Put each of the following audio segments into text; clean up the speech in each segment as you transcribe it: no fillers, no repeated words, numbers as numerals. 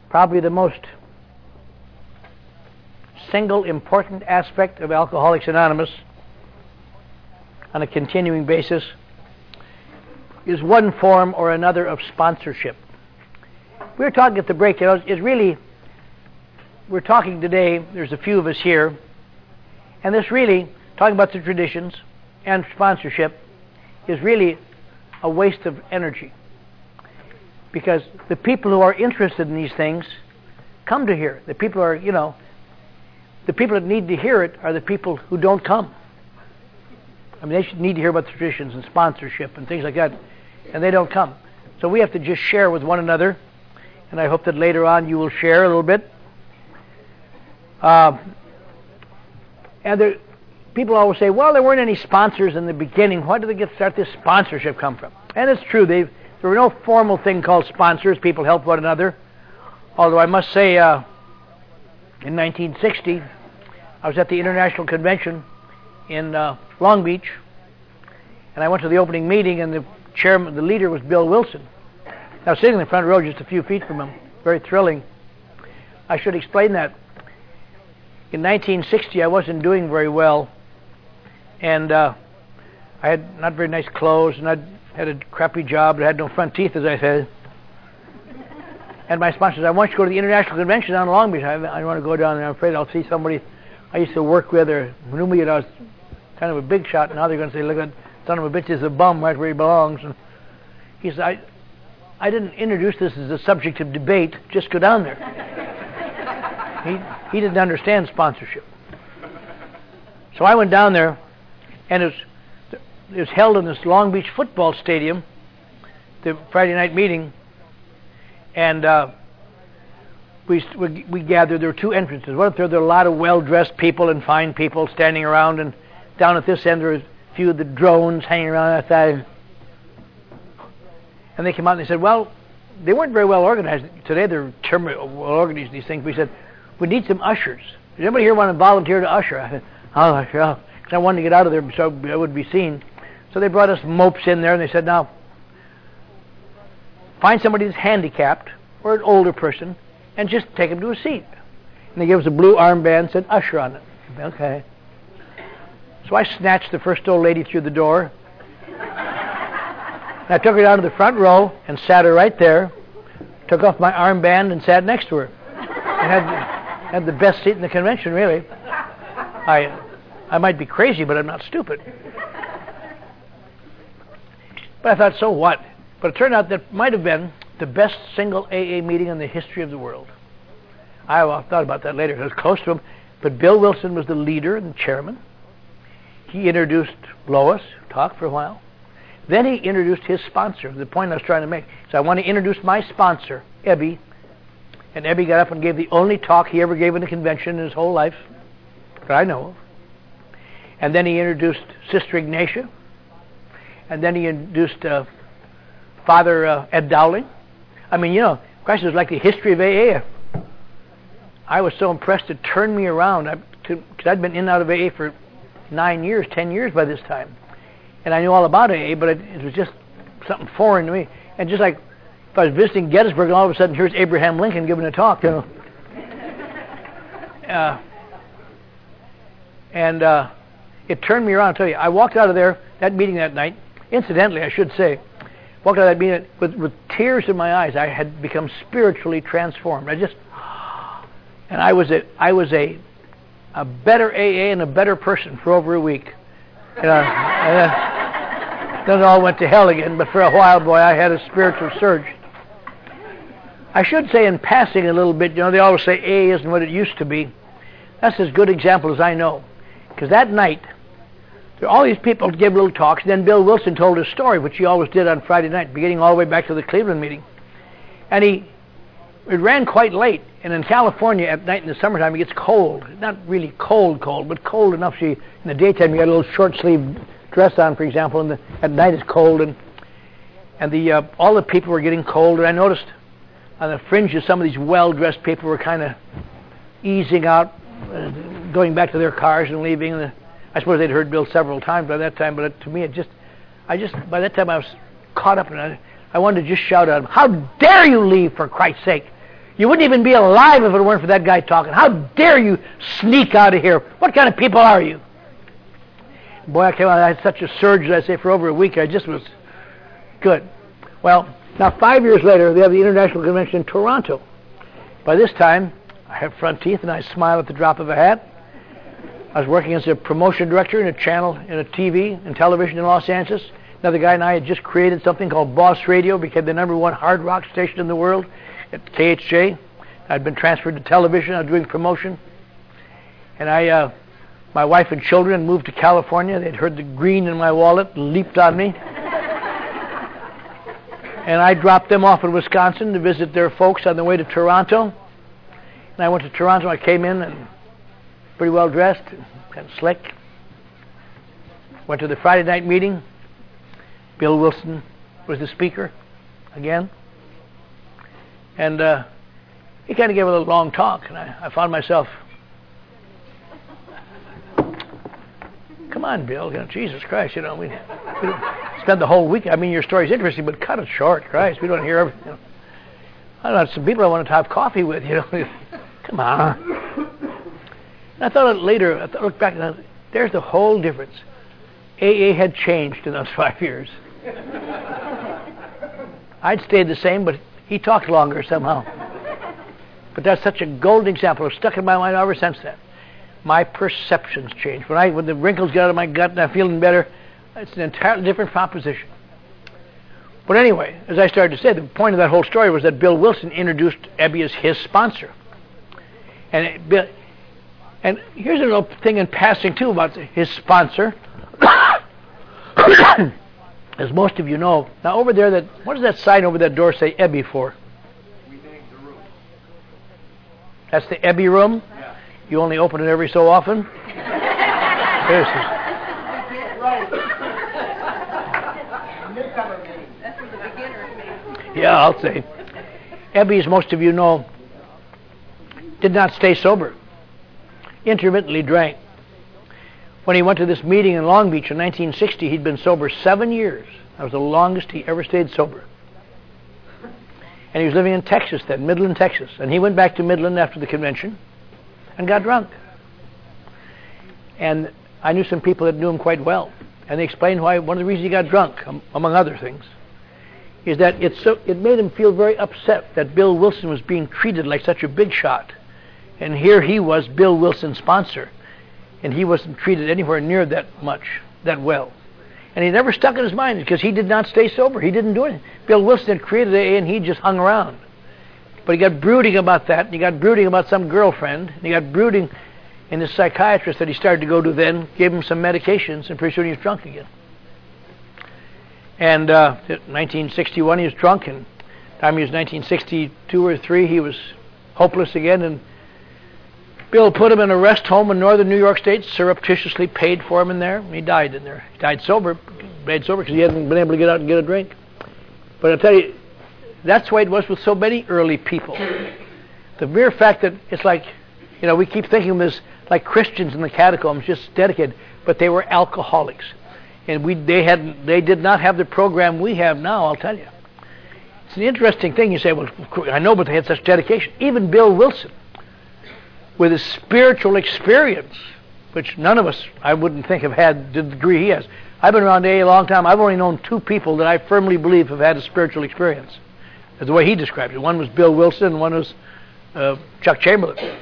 probably the most single important aspect of Alcoholics Anonymous on a continuing basis is one form or another of sponsorship. We were talking at the break, we're talking today, there's a few of us here, and this really, talking about the traditions and sponsorship, is really a waste of energy. Because the people who are interested in these things come to hear. The people are, the people that need to hear it are the people who don't come. I mean, they should need to hear about the traditions and sponsorship and things like that, and they don't come. So we have to just share with one another, and I hope that later on you will share a little bit. People always say, well, there weren't any sponsors in the beginning. Why did they start this sponsorship come from? And it's true. There were no formal thing called sponsors. People helped one another. Although I must say, in 1960, I was at the International Convention in Long Beach, and I went to the opening meeting, and the leader was Bill Wilson. I was sitting in the front row just a few feet from him. Very thrilling. I should explain that. In 1960, I wasn't doing very well, and I had not very nice clothes, and I had a crappy job, but I had no front teeth, as I said. And my sponsor said, I want you to go to the International Convention down in Long Beach. I want to go down there. I'm afraid I'll see somebody I used to work with or knew me, and I was kind of a big shot, and now they're going to say, look, that son of a bitch is a bum right where he belongs. And he said, I didn't introduce this as a subject of debate. Just go down there. He didn't understand sponsorship. So I went down there, and it was held in this Long Beach football stadium, the Friday night meeting, and we gathered. There were two entrances. One up there were a lot of well-dressed people and fine people standing around, and down at this end there was a few of the drones hanging around outside. And they came out and they said, well, they weren't very well organized. Today they're well organized, these things. We said, we need some ushers. Does anybody here want to volunteer to usher? I said, I'll usher. Because I wanted to get out of there so I would be seen. So they brought us mopes in there, and they said, now, find somebody that's handicapped or an older person and just take them to a seat. And they gave us a blue armband and said, usher on it. Okay. So I snatched the first old lady through the door. And I took her down to the front row and sat her right there. Took off my armband and sat next to her. And had the best seat in the convention, really. I might be crazy, but I'm not stupid. But I thought, so what? But it turned out that might have been the best single AA meeting in the history of the world. I thought about that later. I was close to him. But Bill Wilson was the leader and the chairman. He introduced Lois, talked for a while. Then he introduced his sponsor, the point I was trying to make. So I want to introduce my sponsor, Ebby. And Ebby got up and gave the only talk he ever gave in a convention in his whole life that I know of. And then he introduced Sister Ignatia. And then he introduced Father Ed Dowling. I mean, Christ was like the history of AA. I was so impressed it turned me around. Because I'd been in and out of AA for 9 years, 10 years by this time. And I knew all about AA, but it was just something foreign to me. And just like if I was visiting Gettysburg, and all of a sudden here's Abraham Lincoln giving a talk, it turned me around. I'll tell you, I walked out of that meeting that night. Incidentally, I should say, walked out of that meeting with tears in my eyes. I had become spiritually transformed. And I was a better AA and a better person for over a week. Then it all went to hell again, but for a while, boy, I had a spiritual surge. I should say in passing a little bit, they always say AA isn't what it used to be. That's as good an example as I know. Because that night, all these people gave little talks, and then Bill Wilson told his story, which he always did on Friday night, beginning all the way back to the Cleveland meeting. And it ran quite late, and in California at night in the summertime it gets cold. Not really cold, but cold enough so in the daytime you got a little short-sleeved dress on, for example, and at night it's cold, and all the people were getting cold, and I noticed on the fringes some of these well-dressed people were kind of easing out, going back to their cars and leaving. I suppose they'd heard Bill several times by that time, but to me by that time I was caught up, and I wanted to just shout at him, how dare you leave, for Christ's sake? You wouldn't even be alive if it weren't for that guy talking. How dare you sneak out of here? What kind of people are you? Boy, I came out, I had such a surge, as I say, for over a week. I just was good. Well, now 5 years later, they have the International Convention in Toronto. By this time, I have front teeth and I smile at the drop of a hat. I was working as a promotion director in a channel, in a TV and television in Los Angeles. Another guy and I had just created something called Boss Radio, became the #1 hard rock station in the world at KHJ. I'd been transferred to television. I was doing promotion. And my wife and children moved to California. They'd heard the green in my wallet and leaped on me. And I dropped them off in Wisconsin to visit their folks on the way to Toronto. And I went to Toronto. I came in and pretty well dressed, kind of slick. Went to the Friday night meeting. Bill Wilson was the speaker again. And he kind of gave a little long talk. And I found myself, come on, Bill. Jesus Christ, we don't spend the whole week. I mean, your story's interesting, but cut it short. Christ, we don't hear everything. I don't know, some people I want to have coffee with, Come on. And I thought later, I looked back, and there's the whole difference. AA had changed in those 5 years. I'd stayed the same, but he talked longer somehow. But that's such a golden example. It's stuck in my mind ever since then. My perceptions change. When the wrinkles get out of my gut and I'm feeling better, it's an entirely different proposition. But anyway, as I started to say, the point of that whole story was that Bill Wilson introduced Ebby as his sponsor. And here's a little thing in passing, too, about his sponsor. As most of you know, now over there, what does that sign over that door say Ebby for? We thank the room. That's the Ebby room? Yeah. You only open it every so often? Seriously. Yeah, I'll say. Ebby, as most of you know, did not stay sober. Intermittently drank. When he went to this meeting in Long Beach in 1960, he'd been sober 7 years. That was the longest he ever stayed sober. And he was living in Texas then, Midland, Texas. And he went back to Midland after the convention and got drunk. And I knew some people that knew him quite well. And they explained why one of the reasons he got drunk, among other things, is that it made him feel very upset that Bill Wilson was being treated like such a big shot. And here he was, Bill Wilson's sponsor. And he wasn't treated anywhere near that well. And he never stuck in his mind because he did not stay sober. He didn't do anything. Bill Wilson had created AA and he just hung around. But he got brooding about that, and he got brooding about some girlfriend, and he got brooding, and the psychiatrist that he started to go to then gave him some medications, and pretty soon he was drunk again. And 1961 he was drunk, and time he was 1962 or 3 he was hopeless again, and Bill put him in a rest home in northern New York State, surreptitiously paid for him in there, and he died in there. He died sober because he hadn't been able to get out and get a drink. But I'll tell you, that's the way it was with so many early people. The mere fact that it's like, we keep thinking of them as like Christians in the catacombs, just dedicated, but they were alcoholics. And they did not have the program we have now, I'll tell you. It's an interesting thing. You say, well, I know, but they had such dedication. Even Bill Wilson, with his spiritual experience, which none of us, I wouldn't think, have had the degree he has. I've been around AA a long time. I've only known 2 people that I firmly believe have had a spiritual experience. That's the way he described it. One was Bill Wilson, and one was Chuck Chamberlain.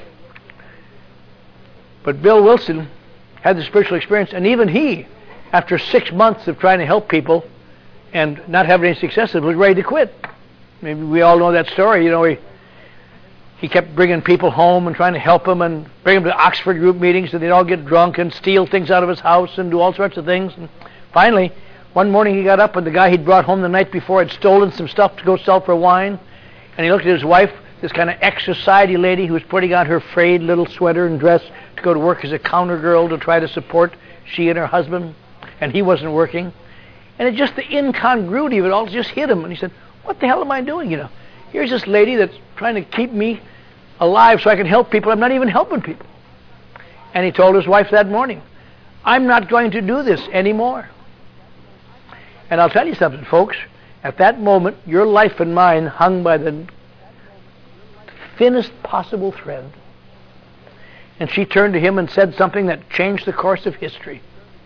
But Bill Wilson had the spiritual experience, and even he, after 6 months of trying to help people and not having any success, was ready to quit. Maybe we all know that story. He kept bringing people home and trying to help them and bring them to Oxford group meetings, and they'd all get drunk and steal things out of his house and do all sorts of things. And finally, one morning he got up, and the guy he'd brought home the night before had stolen some stuff to go sell for wine. And he looked at his wife, this kind of ex-society lady who was putting on her frayed little sweater and dress to go to work as a counter girl to try to support she and her husband. And he wasn't working. And it just, the incongruity of it all just hit him. And he said, what the hell am I doing, Here's this lady that's trying to keep me alive so I can help people. I'm not even helping people. And he told his wife that morning, I'm not going to do this anymore. And I'll tell you something, folks. At that moment, your life and mine hung by the thinnest possible thread. And she turned to him and said something that changed the course of history.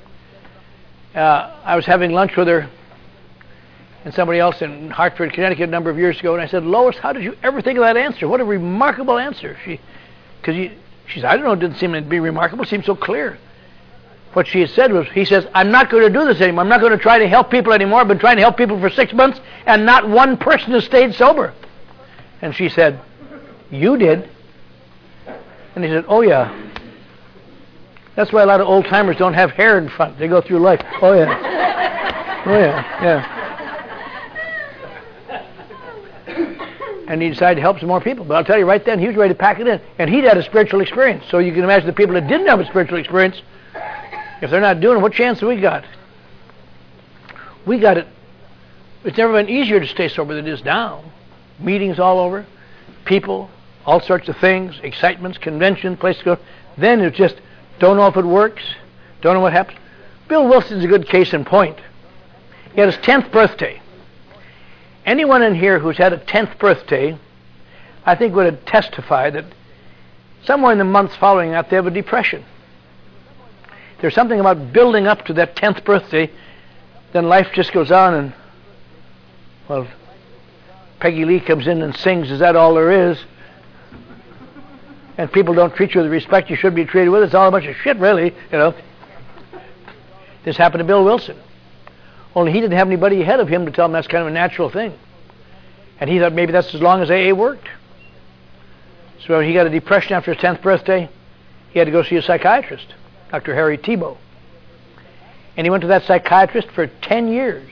I was having lunch with her and somebody else in Hartford, Connecticut a number of years ago, and I said, Lois, how did you ever think of that answer? What a remarkable answer. She said, I don't know, it didn't seem to be remarkable, it seemed so clear. What she had said was, he says, I'm not going to do this anymore. I'm not going to try to help people anymore. I've been trying to help people for 6 months, and not one person has stayed sober. And she said, you did. And he said, oh yeah. That's why a lot of old timers don't have hair in front. They go through life. Oh yeah. Oh yeah, yeah. And he decided to help some more people. But I'll tell you right then, he was ready to pack it in. And he'd had a spiritual experience. So you can imagine the people that didn't have a spiritual experience, if they're not doing it, what chance do we got? We got it. It's never been easier to stay sober than it is now. Meetings all over, people, all sorts of things, excitements, conventions, places to go. Then it's just, don't know if it works, don't know what happens. Bill Wilson's a good case in point. He had his 10th birthday. Anyone in here who's had a 10th birthday, I think would testify that somewhere in the months following that, they have a depression. There's something about building up to that 10th birthday, then life just goes on and, well, Peggy Lee comes in and sings, is that all there is? And people don't treat you with the respect you should be treated with. It's all a bunch of shit, really, you know. This happened to Bill Wilson. Only he didn't have anybody ahead of him to tell him that's kind of a natural thing. And he thought maybe that's as long as AA worked. So he got a depression after his 10th birthday. He had to go see a psychiatrist, Dr. Harry Thibault. And he went to that psychiatrist for 10 years.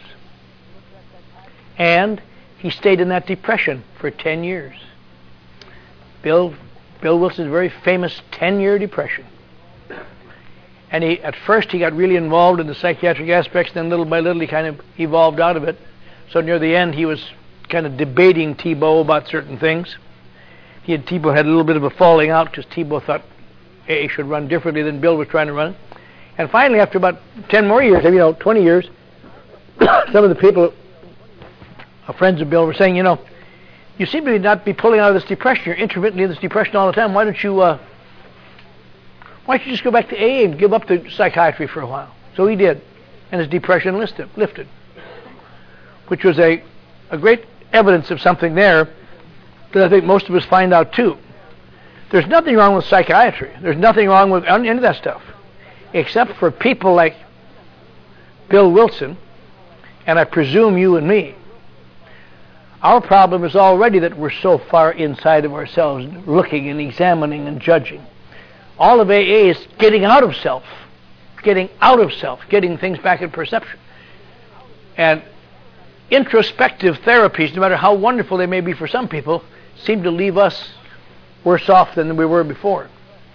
And he stayed in that depression for 10 years. Bill Wilson's very famous 10-year depression. And at first he got really involved in the psychiatric aspects, then little by little he kind of evolved out of it. So near the end he was kind of debating Thibault about certain things. Thibault had a little bit of a falling out because Thibault thought AA should run differently than Bill was trying to run. And finally, after about 10 more years, 20 years, some of the people, friends of Bill, were saying, you seem to not be pulling out of this depression. You're intermittently in this depression all the time. Why don't you just go back to AA and give up the psychiatry for a while? So he did, and his depression lifted, which was a great evidence of something there that I think most of us find out too. There's nothing wrong with psychiatry. There's nothing wrong with any of that stuff, except for people like Bill Wilson, and I presume you and me. Our problem is already that we're so far inside of ourselves, looking and examining and judging. All of AA is getting out of self, getting things back in perception. And introspective therapies, no matter how wonderful they may be for some people, seem to leave us worse off than we were before.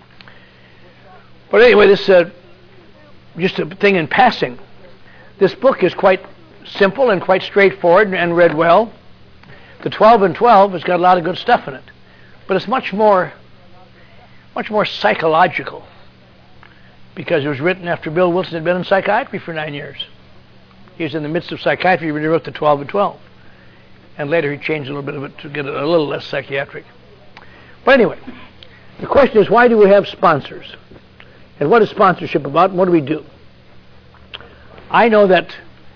But anyway, this just a thing in passing. This book is quite simple and quite straightforward and read well. The 12 and 12 has got a lot of good stuff in it, but it's much more psychological, because it was written after Bill Wilson had been in psychiatry for 9 years. He was in the midst of psychiatry when he wrote the 12 and 12, and later he changed a little bit of it to get it a little less psychiatric. But anyway, the question is, why do we have sponsors? And what is sponsorship about, and what do we do? I know that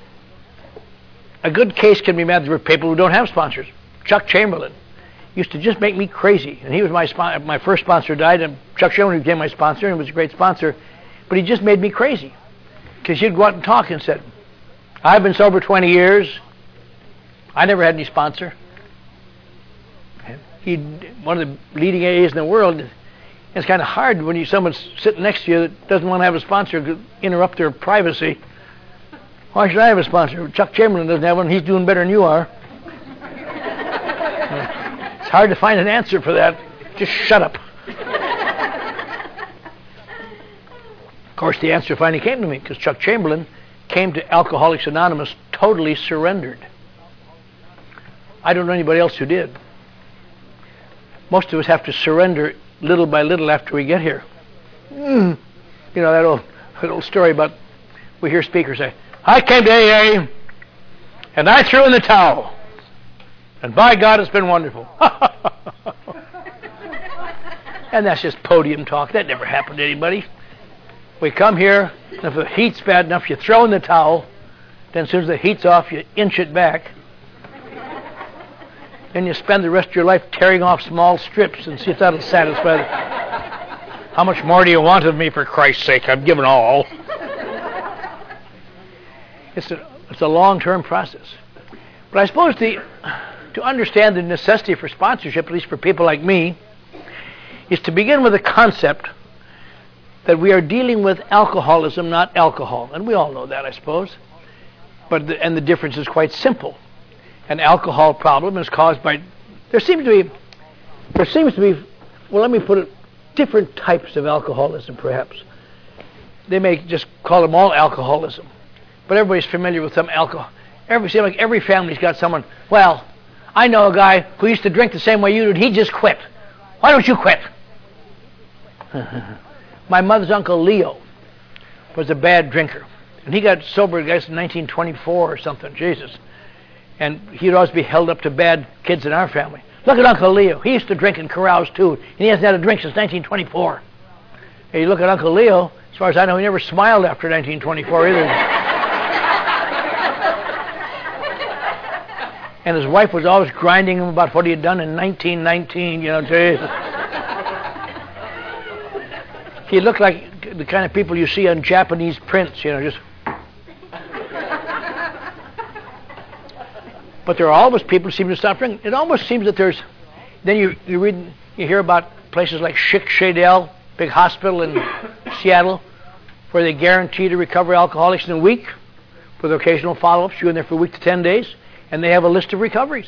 a good case can be made for people who don't have sponsors. Chuck Chamberlain used to just make me crazy, and he was my first sponsor died, and Chuck Chamberlain became my sponsor and was a great sponsor, but he just made me crazy, because he'd go out and talk and said, I've been sober 20 years, I never had any sponsor. And one of the leading AAs in the world. It's kind of hard when someone's sitting next to you that doesn't want to have a sponsor to interrupt their privacy. Why should I have a sponsor? Chuck Chamberlain doesn't have one. He's doing better than you are. It's hard to find an answer for that. Just shut up. Of course, the answer finally came to me, because Chuck Chamberlain came to Alcoholics Anonymous totally surrendered. I don't know anybody else who did. Most of us have to surrender little by little after we get here. You know that old story about, we hear speakers say, I came to AA and I threw in the towel, and by God it's been wonderful. And that's just podium talk. That never happened to anybody. We come here, and if the heat's bad enough, you throw in the towel. Then as soon as the heat's off, you inch it back. Then you spend the rest of your life tearing off small strips and see if that'll satisfy them. How much more do you want of me, for Christ's sake? I'm giving all. It's a long-term process. But I suppose to understand the necessity for sponsorship, at least for people like me, is to begin with the concept that we are dealing with alcoholism, not alcohol. And we all know that, I suppose. But the difference is quite simple. An alcohol problem is caused by... There seems to be, well, let me put it, different types of alcoholism, perhaps. They may just call them all alcoholism. But everybody's familiar with some alcohol. Every family's got someone. Well, I know a guy who used to drink the same way you did. He just quit. Why don't you quit? My mother's uncle Leo was a bad drinker. And he got sober, I guess, in 1924 or something. Jesus. And he'd always be held up to bad kids in our family. Look at Uncle Leo. He used to drink and carouse too. And he hasn't had a drink since 1924. And you look at Uncle Leo, as far as I know, he never smiled after 1924 either. And his wife was always grinding him about what he had done in 1919, Jesus. He looked like the kind of people you see on Japanese prints, just... But there are always people who seem to stop drinking. It almost seems that there's... Then you hear about places like Schick Shadel, big hospital in Seattle, where they guarantee to recover alcoholics in a week with occasional follow-ups. You're in there for a week to 10 days, and they have a list of recoveries.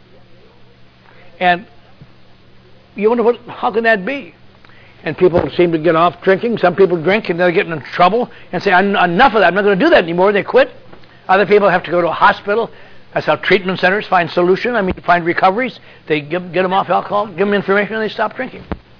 And you wonder, how can that be? And people seem to get off drinking. Some people drink, and they're getting in trouble and say, enough of that. I'm not going to do that anymore. They quit. Other people have to go to a hospital. That's how treatment centers find find recoveries. They get them off alcohol, give them information, and they stop drinking.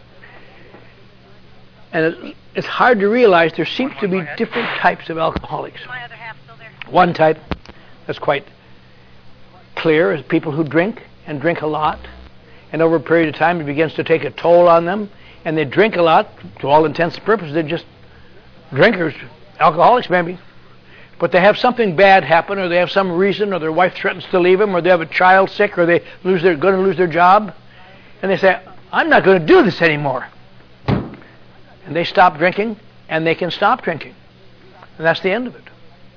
And it's hard to realize there seems to be different types of alcoholics. One type that's quite clear is people who drink and drink a lot. And over a period of time, it begins to take a toll on them. And they drink a lot, to all intents and purposes. They're just drinkers, alcoholics maybe. But they have something bad happen, or they have some reason, or their wife threatens to leave them, or they have a child sick, or they're going to lose their job. And they say, I'm not going to do this anymore. And they stop drinking, and they can stop drinking. And that's the end of it.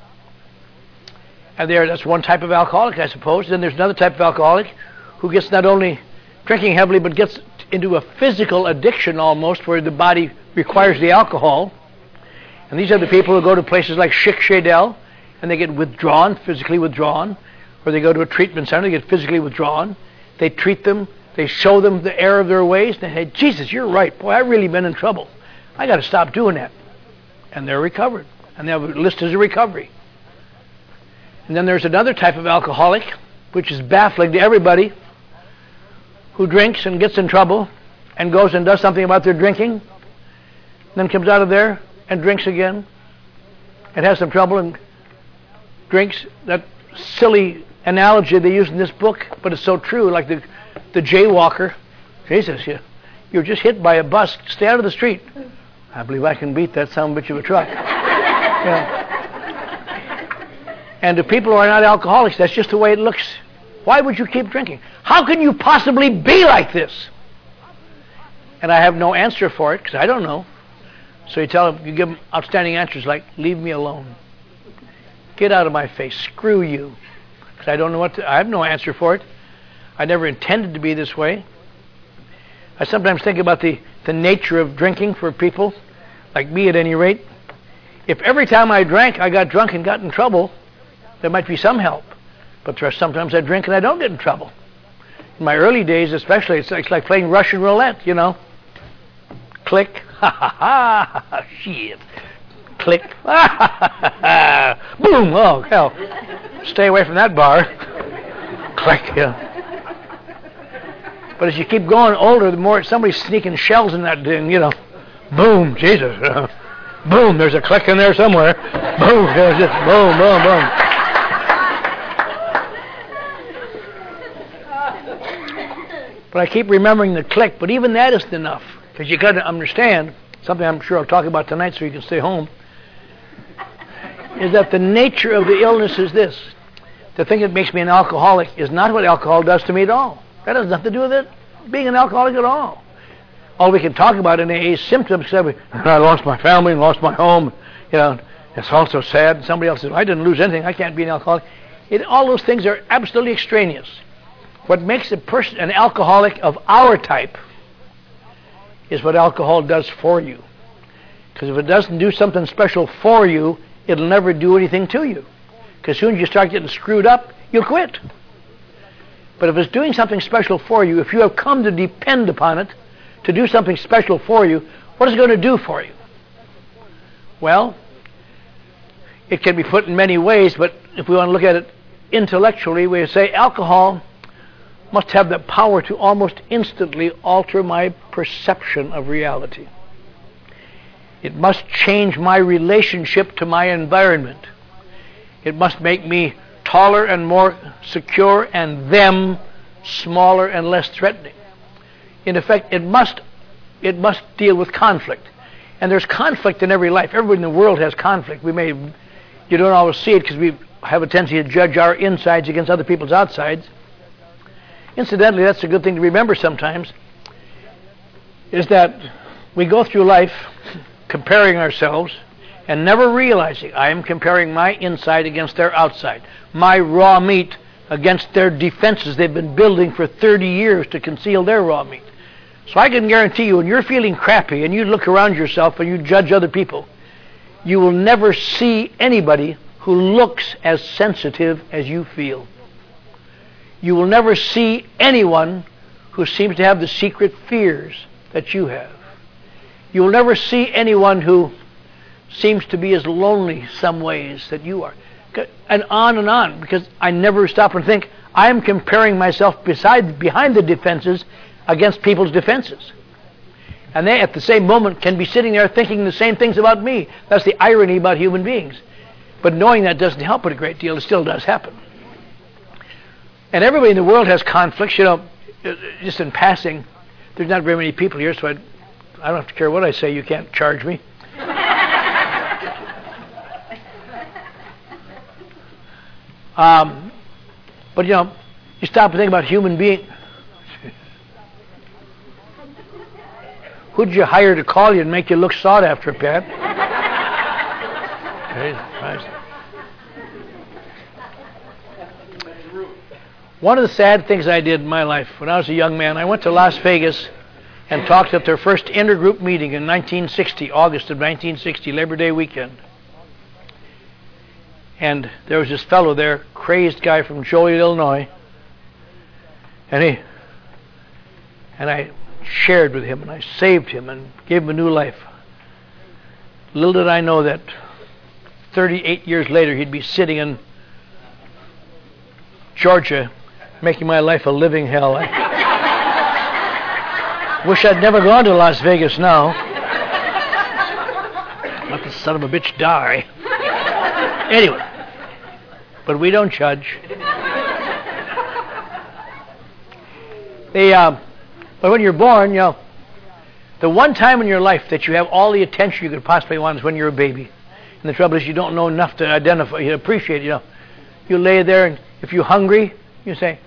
And that's one type of alcoholic, I suppose. Then there's another type of alcoholic who gets not only drinking heavily, but gets into a physical addiction almost, where the body requires the alcohol. And these are the people who go to places like Schick Shadel, and they get physically withdrawn, or they go to a treatment center, they get physically withdrawn. They treat them, they show them the error of their ways, and they say, Jesus, you're right. Boy, I've really been in trouble. I got to stop doing that. And they're recovered. And they have a list as a recovery. And then there's another type of alcoholic, which is baffling to everybody, who drinks and gets in trouble and goes and does something about their drinking, then comes out of there and drinks again and has some trouble and drinks. That silly analogy they use in this book, but it's so true, like the jaywalker. Jesus, you're just hit by a bus. Stay out of the street. I believe I can beat that son of a bitch of a truck. And to people who are not alcoholics, that's just the way it looks. Why would you keep drinking? How can you possibly be like this? And I have no answer for it, because I don't know. So you give them outstanding answers like, leave me alone. Get out of my face. Screw you. Because I don't know I have no answer for it. I never intended to be this way. I sometimes think about the nature of drinking for people, like me at any rate. If every time I drank, I got drunk and got in trouble, there might be some help. But there are sometimes I drink and I don't get in trouble. In my early days especially, it's like playing Russian roulette, Click. Ha ha ha. Shit. Click. Boom. Oh, hell. Stay away from that bar. Click. But as you keep going older, the more somebody's sneaking shells in that thing, Boom. Jesus. Boom. There's a click in there somewhere. Boom. There's just boom, boom, boom. But I keep remembering the click, but even that isn't enough. Because you got to understand, something I'm sure I'll talk about tonight so you can stay home, is that the nature of the illness is this. The thing that makes me an alcoholic is not what alcohol does to me at all. That has nothing to do with it being an alcoholic at all. All we can talk about in AA is symptoms. I lost my family and lost my home. It's all so sad. And somebody else says, I didn't lose anything. I can't be an alcoholic. All those things are absolutely extraneous. What makes a person an alcoholic of our type is what alcohol does for you. Because if it doesn't do something special for you, it'll never do anything to you. Because as soon as you start getting screwed up, you'll quit. But if it's doing something special for you, if you have come to depend upon it to do something special for you, what is it going to do for you? Well, it can be put in many ways, but if we want to look at it intellectually, we say alcohol must have the power to almost instantly alter my perception of reality. It must change my relationship to my environment. It must make me taller and more secure and them smaller and less threatening. In effect, it must deal with conflict. And there's conflict in every life. Everybody in the world has conflict. You don't always see it because we have a tendency to judge our insides against other people's outsides. Incidentally, that's a good thing to remember sometimes, is that we go through life comparing ourselves and never realizing I am comparing my inside against their outside, my raw meat against their defenses they've been building for 30 years to conceal their raw meat. So I can guarantee you, when you're feeling crappy and you look around yourself and you judge other people, you will never see anybody who looks as sensitive as you feel. You will never see anyone who seems to have the secret fears that you have. You will never see anyone who seems to be as lonely some ways that you are. And on, because I never stop and think, I am comparing myself behind the defenses against people's defenses. And they, at the same moment, can be sitting there thinking the same things about me. That's the irony about human beings. But knowing that doesn't help it a great deal. It still does happen. And everybody in the world has conflicts. Just in passing, there's not very many people here, so I don't have to care what I say. You can't charge me. But you stop and think about human beings. Who'd you hire to call you and make you look sought after, Pat? One of the sad things I did in my life when I was a young man, I went to Las Vegas and talked at their first intergroup meeting in 1960, August of 1960, Labor Day weekend. And there was this fellow there, crazed guy from Joliet, Illinois, and I shared with him and I saved him and gave him a new life. Little did I know that 38 years later he'd be sitting in Georgia making my life a living hell. I wish I'd never gone to Las Vegas now. Let the son of a bitch die. Anyway, but we don't judge. But when you're born, the one time in your life that you have all the attention you could possibly want is when you're a baby. And the trouble is you don't know enough to identify, appreciate it. You lay there, and if you're hungry, you say,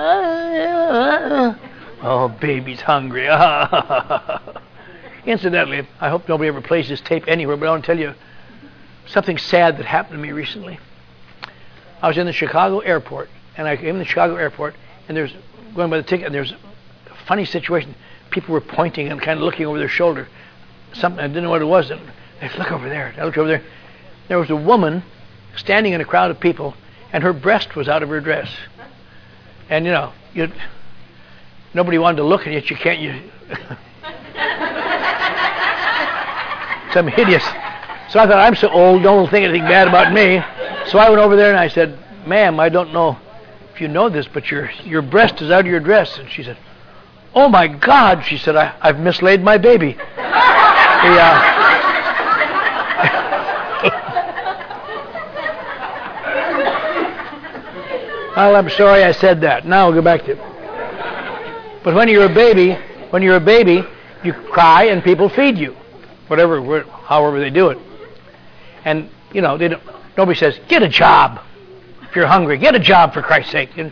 oh, baby's hungry. Incidentally, I hope nobody ever plays this tape anywhere, but I want to tell you something sad that happened to me recently. I was in the Chicago airport, and I came in the Chicago airport, and there's going by the ticket, and there's a funny situation. People were pointing and kind of looking over their shoulder. Something, I didn't know what it was. And I said, look over there. I looked over there. There was a woman standing in a crowd of people, and her breast was out of her dress. And nobody wanted to look, and yet you can't. Some hideous. So I thought, I'm so old, no one will think anything bad about me. So I went over there and I said, ma'am, I don't know if you know this, but your breast is out of your dress. And she said, oh my God, she said, I've mislaid my baby. Well, I'm sorry I said that. Now we'll go back to it. But when you're a baby, You cry and people feed you, however they do it. And nobody says, get a job if you're hungry. Get a job, for Christ's sake. And,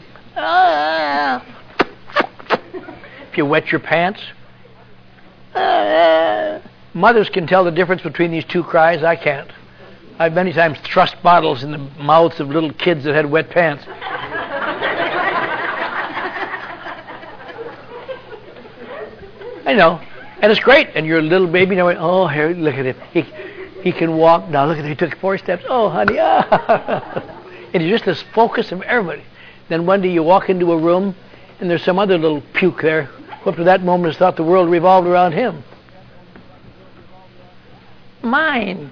if you wet your pants. Mothers can tell the difference between these two cries. I can't. I've many times thrust bottles in the mouths of little kids that had wet pants. I know. And it's great. And your little baby, oh, here, look at him. He can walk now. Look at him. He took 4 steps. Oh, honey. And he's just this focus of everybody. Then one day you walk into a room and there's some other little puke there who up to that moment has thought the world revolved around him. Mine.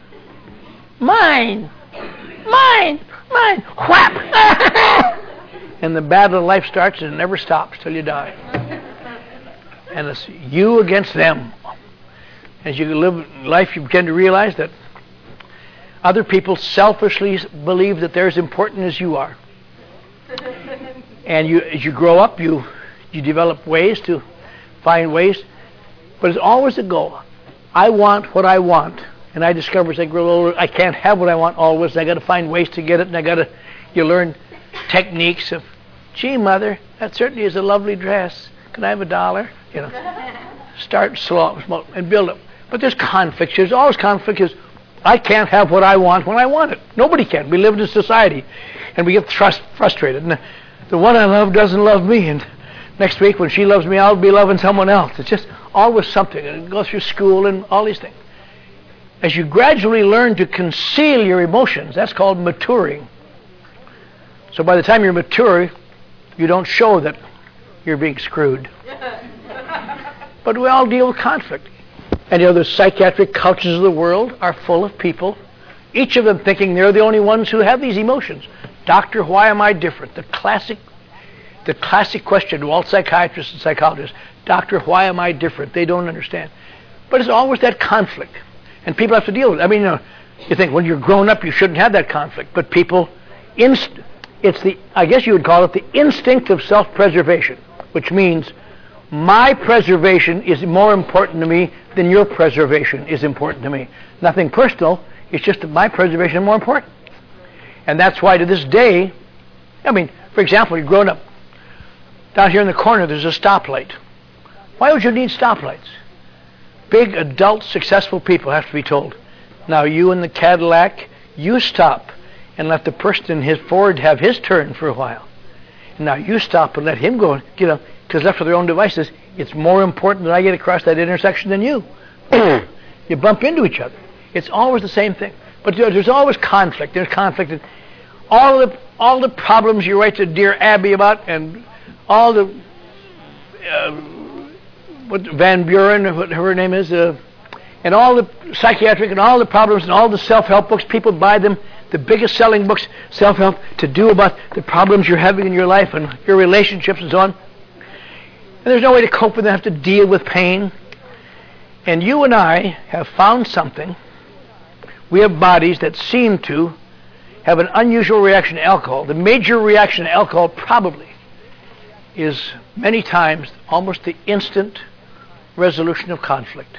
Whap! And the battle of life starts and it never stops till you die. And it's you against them. As you live life, you begin to realize that other people selfishly believe that they're as important as you are. And as you grow up, you develop ways to find ways. But it's always a goal. I want what I want. And I discover as I grow older, I can't have what I want always. I got to find ways to get it, and you learn techniques of, gee, mother, that certainly is a lovely dress. Can I have $1? Start slow and build up. But there's conflict. There's always conflict. Because I can't have what I want when I want it. Nobody can. We live in a society, and we get frustrated. And the one I love doesn't love me, and next week when she loves me, I'll be loving someone else. It's just always something. And it goes through school and all these things. As you gradually learn to conceal your emotions, that's called maturing. So by the time you're mature, you don't show that you're being screwed. But we all deal with conflict. And the psychiatric couches of the world are full of people, each of them thinking they're the only ones who have these emotions. Doctor, why am I different? The classic question to all psychiatrists and psychologists, Doctor, why am I different? They don't understand. But it's always that conflict. And people have to deal with it. I mean, you think when you're grown up, you shouldn't have that conflict. But people, I guess you would call it the instinct of self-preservation, which means my preservation is more important to me than your preservation is important to me. Nothing personal. It's just that my preservation is more important. And that's why to this day, for example, you're growing up. Down here in the corner, there's a stoplight. Why would you need stoplights? Big, adult, successful people have to be told, now you in the Cadillac, you stop and let the person in his Ford have his turn for a while. And now you stop and let him go, because left to their own devices, it's more important that I get across that intersection than you. You bump into each other. It's always the same thing. But there's always conflict. There's conflict in all the problems you write to Dear Abby about, and all the Van Buren, what her name is, and all the psychiatric and all the problems and all the self-help books. People buy them, the biggest selling books, self-help, to do about the problems you're having in your life and your relationships and so on. And there's no way to cope with them, have to deal with pain. And you and I have found something. We have bodies that seem to have an unusual reaction to alcohol. The major reaction to alcohol probably is many times almost the instant resolution of conflict.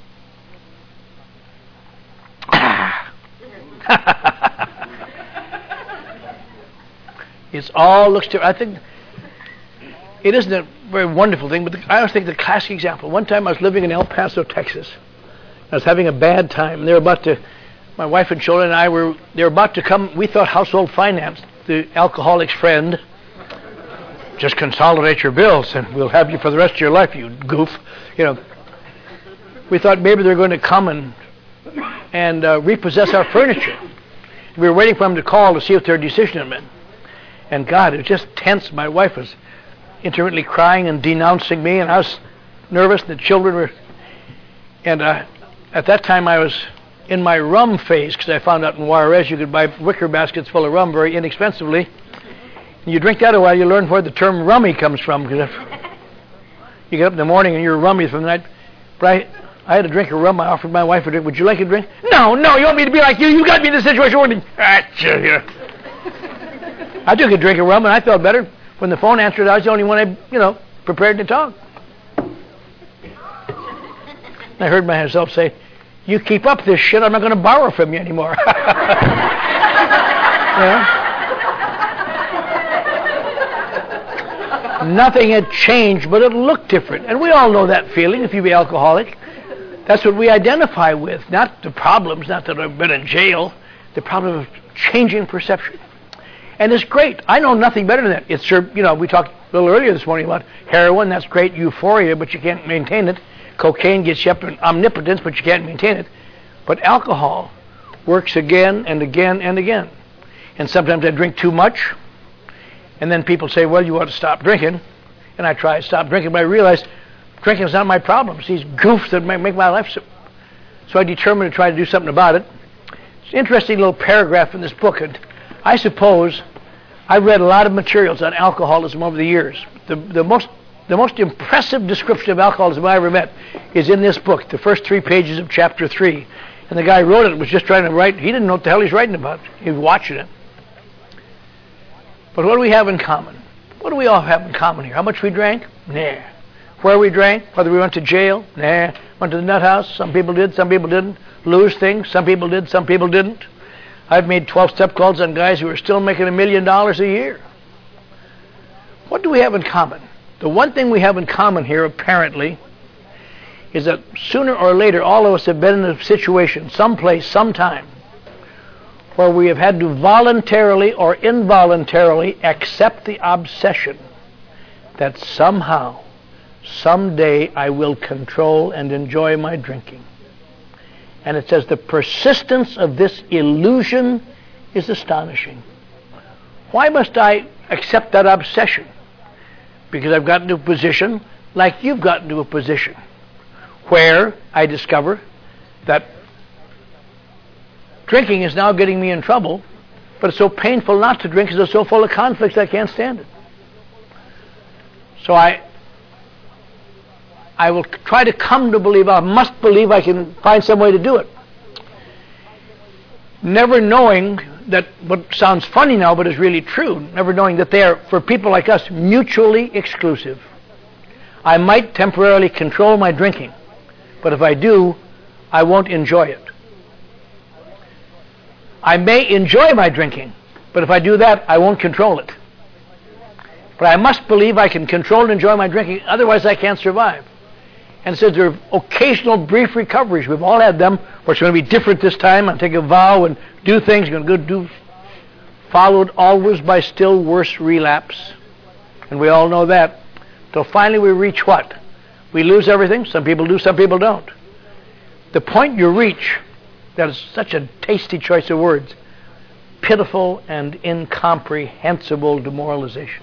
It's all looks to. I think it isn't a very wonderful thing, but I always think the classic example. One time I was living in El Paso, Texas. I was having a bad time. They were about to. My wife and children and I they were about to come. We thought Household Finance, the alcoholic's friend, just consolidate your bills and we'll have you for the rest of your life, you goof. We thought maybe they were going to come and repossess our furniture. We were waiting for them to call to see if their decision had been. And God, it was just tense. My wife was intermittently crying and denouncing me, and I was nervous. The children were. And at that time I was in my rum phase, because I found out in Juarez you could buy wicker baskets full of rum very inexpensively. And you drink that a while, you learn where the term rummy comes from. Because you get up in the morning and you're rummy from the night. But I had a drink of rum. I offered my wife a drink. Would you like a drink? No, you want me to be like you? You got me in this situation. I took a drink of rum and I felt better. When the phone answered, I was the only one prepared to talk. I heard myself say, you keep up this shit, I'm not going to borrow from you anymore. Nothing had changed, but it looked different. And we all know that feeling if you be alcoholic. That's what we identify with, not the problems, not that I've been in jail, the problem of changing perception. And it's great. I know nothing better than that. It's sure, we talked a little earlier this morning about heroin. That's great euphoria, but you can't maintain it. Cocaine gets you up in omnipotence, but you can't maintain it. But alcohol works again and again and again. And sometimes I drink too much, and then people say, well, you ought to stop drinking. And I try to stop drinking, but I realize drinking is not my problem. It's these goofs that make my life so I determined to try to do something about it. It's an interesting little paragraph in this book, and I suppose I've read a lot of materials on alcoholism over the years. The most impressive description of alcoholism I ever met is in this book, the first 3 pages of chapter 3. And the guy who wrote it was just trying to write. He didn't know what the hell he's writing about. He was watching it. But what do we have in common? What do we all have in common here? How much we drank? Nah. Where we drank? Whether we went to jail? Nah. Went to the nut house? Some people did, some people didn't. Lose things? Some people did, some people didn't. I've made 12-step calls on guys who are still making $1 million a year. What do we have in common? The one thing we have in common here, apparently, is that sooner or later all of us have been in a situation, someplace, sometime, where we have had to voluntarily or involuntarily accept the obsession that somehow, someday I will control and enjoy my drinking. And it says the persistence of this illusion is astonishing. Why must I accept that obsession? Because I've gotten to a position like you've gotten to a position where I discover that drinking is now getting me in trouble, but it's so painful not to drink because it's so full of conflicts I can't stand it. So I will try to come to believe, I must believe I can find some way to do it. Never knowing that, what sounds funny now but is really true, never knowing that they are, for people like us, mutually exclusive. I might temporarily control my drinking, but if I do, I won't enjoy it. I may enjoy my drinking, but if I do that, I won't control it. But I must believe I can control and enjoy my drinking, otherwise I can't survive. And it says there are occasional brief recoveries. We've all had them, where it's going to be different this time. I'll take a vow and do things. You're going to go do, followed always by still worse relapse. And we all know that. Till finally we reach what? We lose everything. Some people do, some people don't. The point you reach, that is such a tasty choice of words, pitiful and incomprehensible demoralization.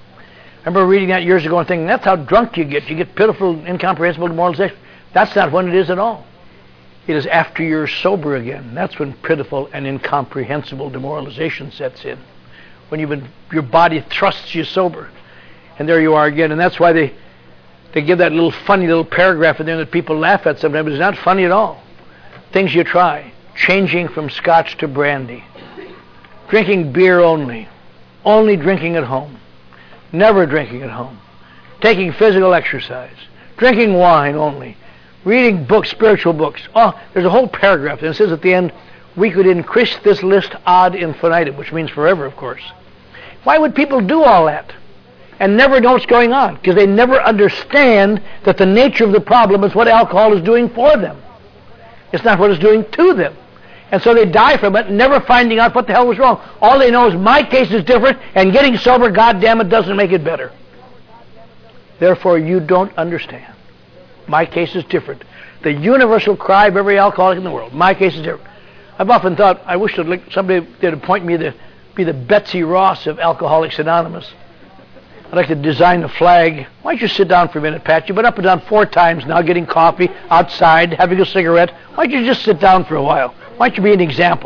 I remember reading that years ago and thinking, that's how drunk you get. You get pitiful, incomprehensible demoralization. That's not when it is at all. It is after you're sober again. That's when pitiful and incomprehensible demoralization sets in. When your body thrusts you sober. And there you are again. And that's why they give that little funny little paragraph in there that people laugh at sometimes. It's not funny at all. Things you try. Changing from scotch to brandy. Drinking beer only. Only drinking at home. Never drinking at home. Taking physical exercise. Drinking wine only. Reading books, spiritual books. Oh, there's a whole paragraph. And it says at the end, we could increase this list ad infinitum, which means forever, of course. Why would people do all that and never know what's going on? Because they never understand that the nature of the problem is what alcohol is doing for them. It's not what it's doing to them. And so they die from it, never finding out what the hell was wrong. All they know is my case is different, and getting sober, goddamn it, doesn't make it better. Therefore, you don't understand. My case is different. The universal cry of every alcoholic in the world. My case is different. I've often thought, I wish somebody would appoint me to be the Betsy Ross of Alcoholics Anonymous. I'd like to design a flag. Why don't you sit down for a minute, Pat? You've been up and down 4 times now, getting coffee, outside, having a cigarette. Why don't you just sit down for a while? Why don't you be an example?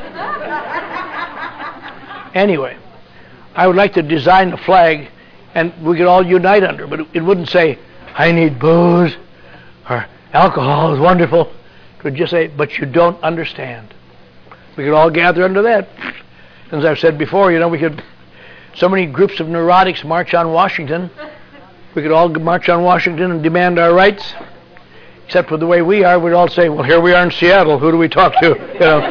Anyway, I would like to design a flag, and we could all unite under it, but it wouldn't say, I need booze, or alcohol is wonderful. It would just say, but you don't understand. We could all gather under that. As I've said before, we could, so many groups of neurotics march on Washington. We could all march on Washington and demand our rights. Except for the way we are, we'd all say, well, here we are in Seattle. Who do we talk to? You know.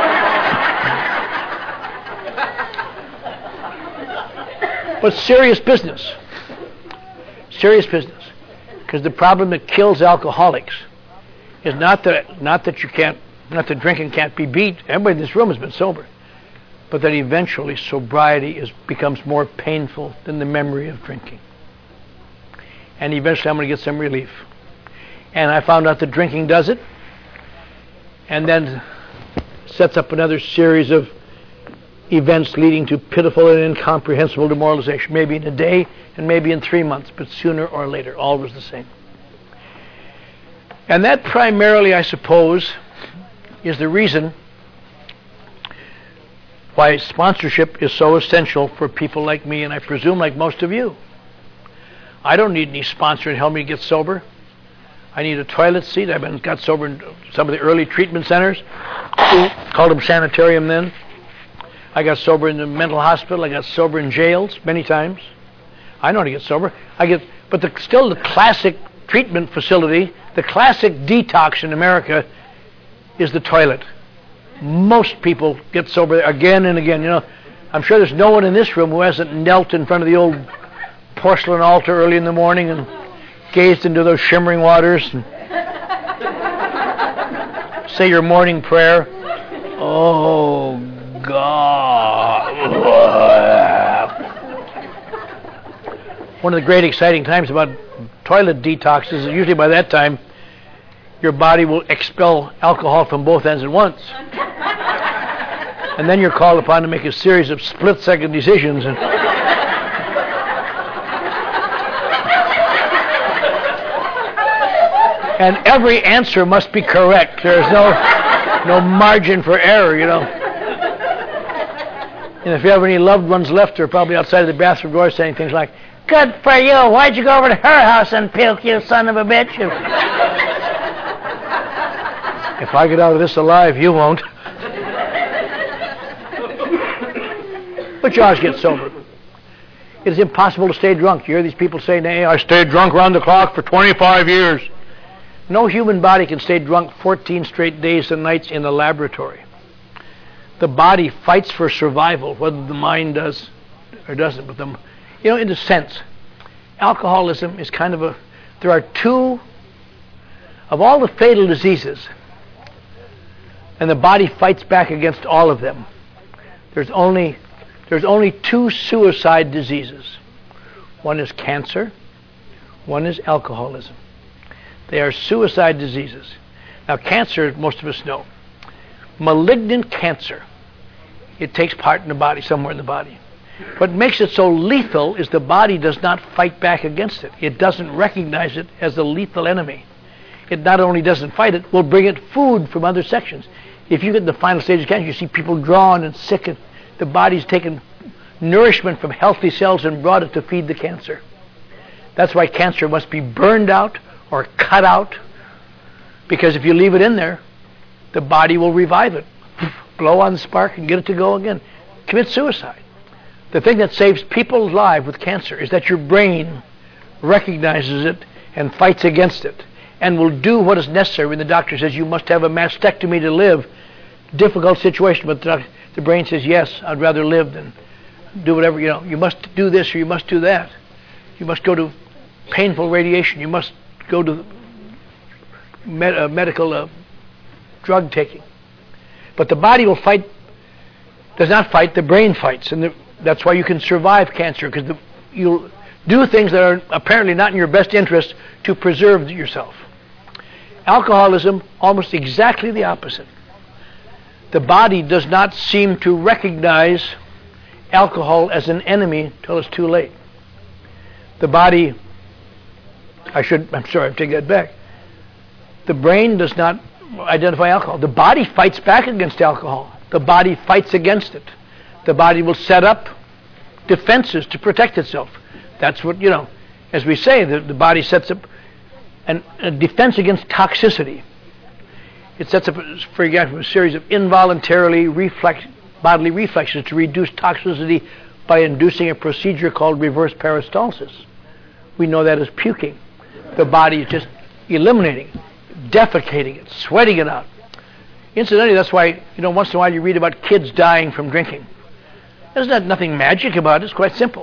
But serious business. Serious business. Because the problem that kills alcoholics is not that drinking can't be beat. Everybody in this room has been sober. But that eventually sobriety becomes more painful than the memory of drinking. And eventually I'm going to get some relief. And I found out that drinking does it, and then sets up another series of events leading to pitiful and incomprehensible demoralization, maybe in a day and maybe in 3 months, but sooner or later, always the same. And that primarily, I suppose, is the reason why sponsorship is so essential for people like me, and I presume like most of you. I don't need any sponsor to help me get sober. I need a toilet seat. Got sober in some of the early treatment centers. Called them sanitarium then. I got sober in the mental hospital. I got sober in jails many times. I know how to get sober. But still the classic treatment facility, the classic detox in America is the toilet. Most people get sober again and again. You know, I'm sure there's no one in this room who hasn't knelt in front of the old porcelain altar early in the morning and gazed into those shimmering waters and say your morning prayer. Oh, God. One of the great exciting times about toilet detox is that usually by that time your body will expel alcohol from both ends at once. And then you're called upon to make a series of split-second decisions. And every answer must be correct. There's no margin for error, you know. And if you have any loved ones left, they're probably outside of the bathroom door saying things like, "Good for you. Why'd you go over to her house and puke, you son of a bitch?" If I get out of this alive, you won't. But you always get sober. It is impossible to stay drunk. You hear these people saying, "Hey, I stayed drunk round the clock for 25 years." No human body can stay drunk 14 straight days and nights in a laboratory. The body fights for survival, whether the mind does or doesn't. But in a sense, alcoholism is kind of there are two, of all the fatal diseases, and the body fights back against all of them. There's only two suicide diseases. One is cancer, one is alcoholism. They are suicide diseases. Now, cancer, most of us know. Malignant cancer, it takes part in the body, somewhere in the body. What makes it so lethal is the body does not fight back against it. It doesn't recognize it as a lethal enemy. It not only doesn't fight it, will bring it food from other sections. If you get in the final stage of cancer, you see people drawn and sick, and the body's taken nourishment from healthy cells and brought it to feed the cancer. That's why cancer must be burned out or cut out, because if you leave it in there, the body will revive it, blow on the spark and get it to go again. Commit suicide. The thing that saves people alive with cancer is that your brain recognizes it and fights against it and will do what is necessary when the doctor says you must have a mastectomy to live. Difficult situation, but the brain says, yes, I'd rather live than do whatever, you must do this or you must do that. You must go to painful radiation. You must go to medical drug taking. But the body will fight, does not fight, the brain fights. And that's why you can survive cancer, because you'll do things that are apparently not in your best interest to preserve yourself. Alcoholism, almost exactly the opposite. The body does not seem to recognize alcohol as an enemy till it's too late. The body, I'm taking that back. The brain does not identify alcohol. The body fights back against alcohol. The body fights against it. The body will set up defenses to protect itself. That's what, as we say, the body sets up a defense against toxicity. It sets up, for example, a series of involuntarily bodily reflexes to reduce toxicity by inducing a procedure called reverse peristalsis. We know that as puking. The body is just eliminating. defecating it, sweating it out. Incidentally, that's why, once in a while you read about kids dying from drinking. There's nothing magic about it. It's quite simple.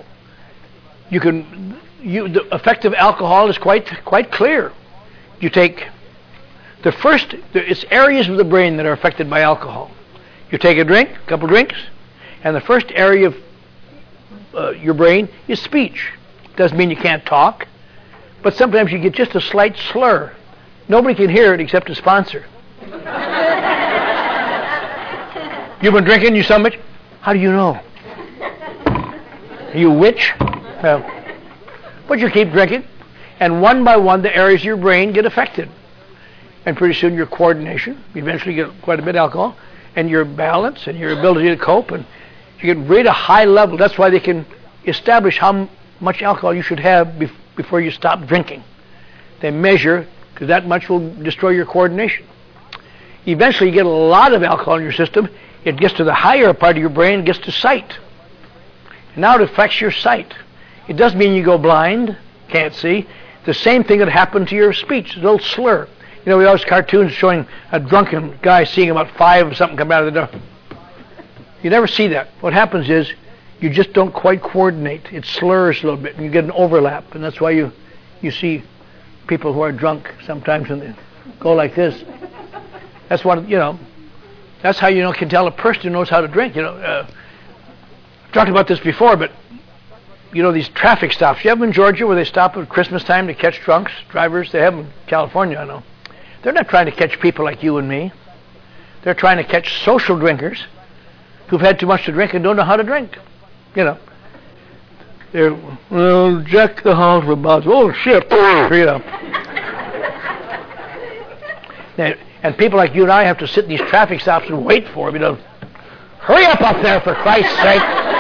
The effect of alcohol is quite clear. You take it's areas of the brain that are affected by alcohol. You take a couple drinks, and the first area of your brain is speech. Doesn't mean you can't talk, but sometimes you get just a slight slur. Nobody can hear it except a sponsor. You've been drinking, you son of a bitch? How do you know? Are you a witch? But you keep drinking, and one by one the areas of your brain get affected. And pretty soon your coordination, you eventually get quite a bit of alcohol, and your balance and your ability to cope, and you get really a high level. That's why they can establish how much alcohol you should have before you stop drinking. They measure, because that much will destroy your coordination. Eventually you get a lot of alcohol in your system, it gets to the higher part of your brain, it gets to sight. And now it affects your sight. It doesn't mean you go blind, can't see. The same thing that happened to your speech, a little slur. We always cartoons showing a drunken guy seeing about 5 or something come out of the door. You never see that. What happens is you just don't quite coordinate. It slurs a little bit, and you get an overlap, and that's why you see people who are drunk sometimes when they go like this. That's what that's how you can tell a person who knows how to drink. I've talked about this before, but these traffic stops. You have them in Georgia where they stop at Christmas time to catch drivers. They have them in California, I know. They're not trying to catch people like you and me. They're trying to catch social drinkers who've had too much to drink and don't know how to drink. They're, Jack the House about, oh shit, And people like you and I have to sit in these traffic stops and wait for them. Hurry up there for Christ's sake.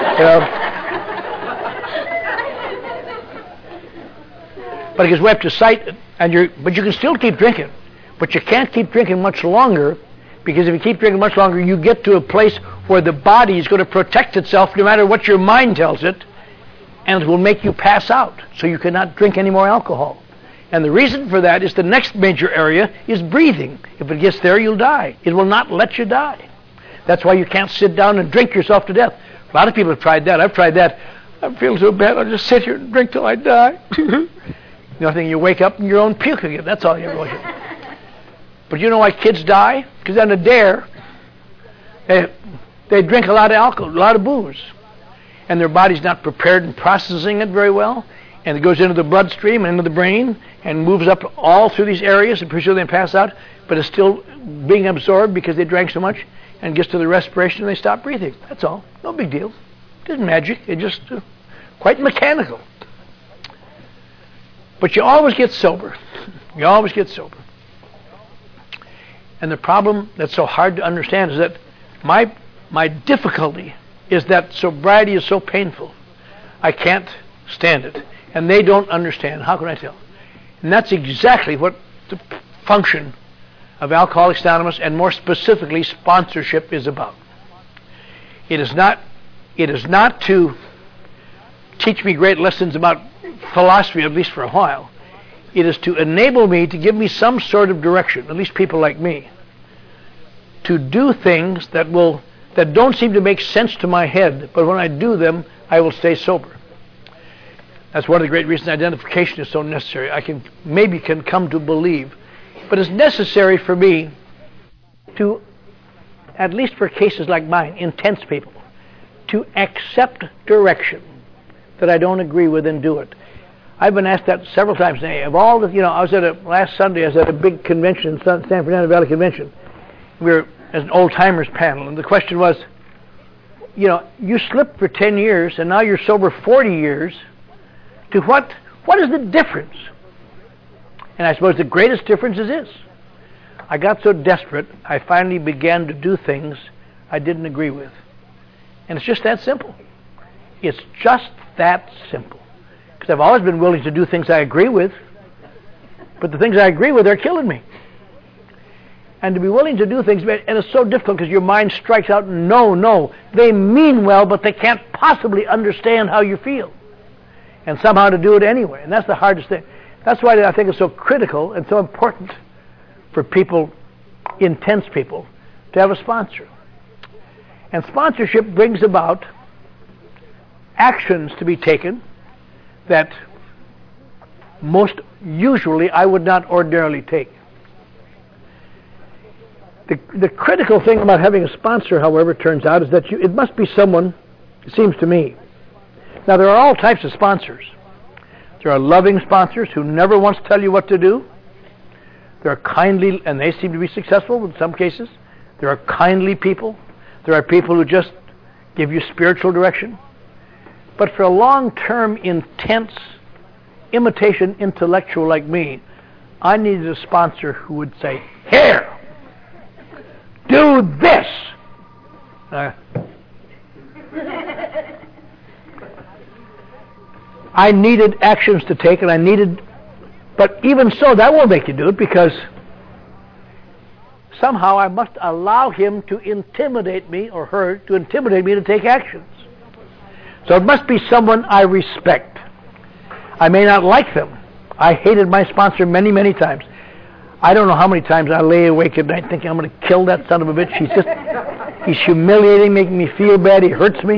But because we have to sight, but you can still keep drinking. But you can't keep drinking much longer, because if you keep drinking much longer, you get to a place where the body is going to protect itself no matter what your mind tells it, and it will make you pass out. So you cannot drink any more alcohol. And the reason for that is the next major area is breathing. If it gets there, you'll die. It will not let you die. That's why you can't sit down and drink yourself to death. A lot of people have tried that. I've tried that. I feel so bad. I'll just sit here and drink till I die. You wake up in your own puke again. That's all you ever want. But you know why kids die? Because on a dare, they drink a lot of alcohol, a lot of booze. And their body's not prepared in processing it very well. And it goes into the bloodstream and into the brain and moves up all through these areas, and pretty soon they pass out, but it's still being absorbed because they drank so much, and gets to the respiration and they stop breathing. That's all. No big deal. It isn't magic. It's just quite mechanical. But you always get sober. You always get sober. And the problem that's so hard to understand is that my difficulty is that sobriety is so painful. I can't stand it. And they don't understand. How can I tell? And that's exactly what the function of Alcoholics Anonymous, and more specifically sponsorship, is about. It is not to teach me great lessons about philosophy, at least for a while. It is to enable me, to give me some sort of direction, at least people like me, to do things that don't seem to make sense to my head, but when I do them, I will stay sober. That's one of the great reasons identification is so necessary. I can come to believe. But it's necessary for me to, at least for cases like mine, intense people, to accept direction that I don't agree with and do it. I've been asked that several times today. Of all the, last Sunday I was at a big convention, San Fernando Valley Convention. We were as an old-timers panel, and the question was, you slipped for 10 years, and now you're sober 40 years. To what is the difference? And I suppose the greatest difference is this. I got so desperate, I finally began to do things I didn't agree with. And it's just that simple. It's just that simple. Because I've always been willing to do things I agree with, but the things I agree with are killing me. And to be willing to do things, and it's so difficult because your mind strikes out, no, they mean well, but they can't possibly understand how you feel. And somehow to do it anyway. And that's the hardest thing. That's why I think it's so critical and so important for people, intense people, to have a sponsor. And sponsorship brings about actions to be taken that most usually I would not ordinarily take. The critical thing about having a sponsor, however, it turns out, is that it must be someone, it seems to me. Now, there are all types of sponsors. There are loving sponsors who never once tell you what to do. There are kindly, and they seem to be successful in some cases. There are kindly people. There are people who just give you spiritual direction. But for a long-term, intense, imitation intellectual like me, I needed a sponsor who would say, "Here, do this." I needed actions to take, but even so, that won't make you do it, because somehow I must allow him to intimidate me, or her to intimidate me to take actions. So it must be someone I respect. I may not like them. I hated my sponsor many, many times. I don't know how many times I lay awake at night thinking I'm going to kill that son of a bitch. He's humiliating, making me feel bad. He hurts me.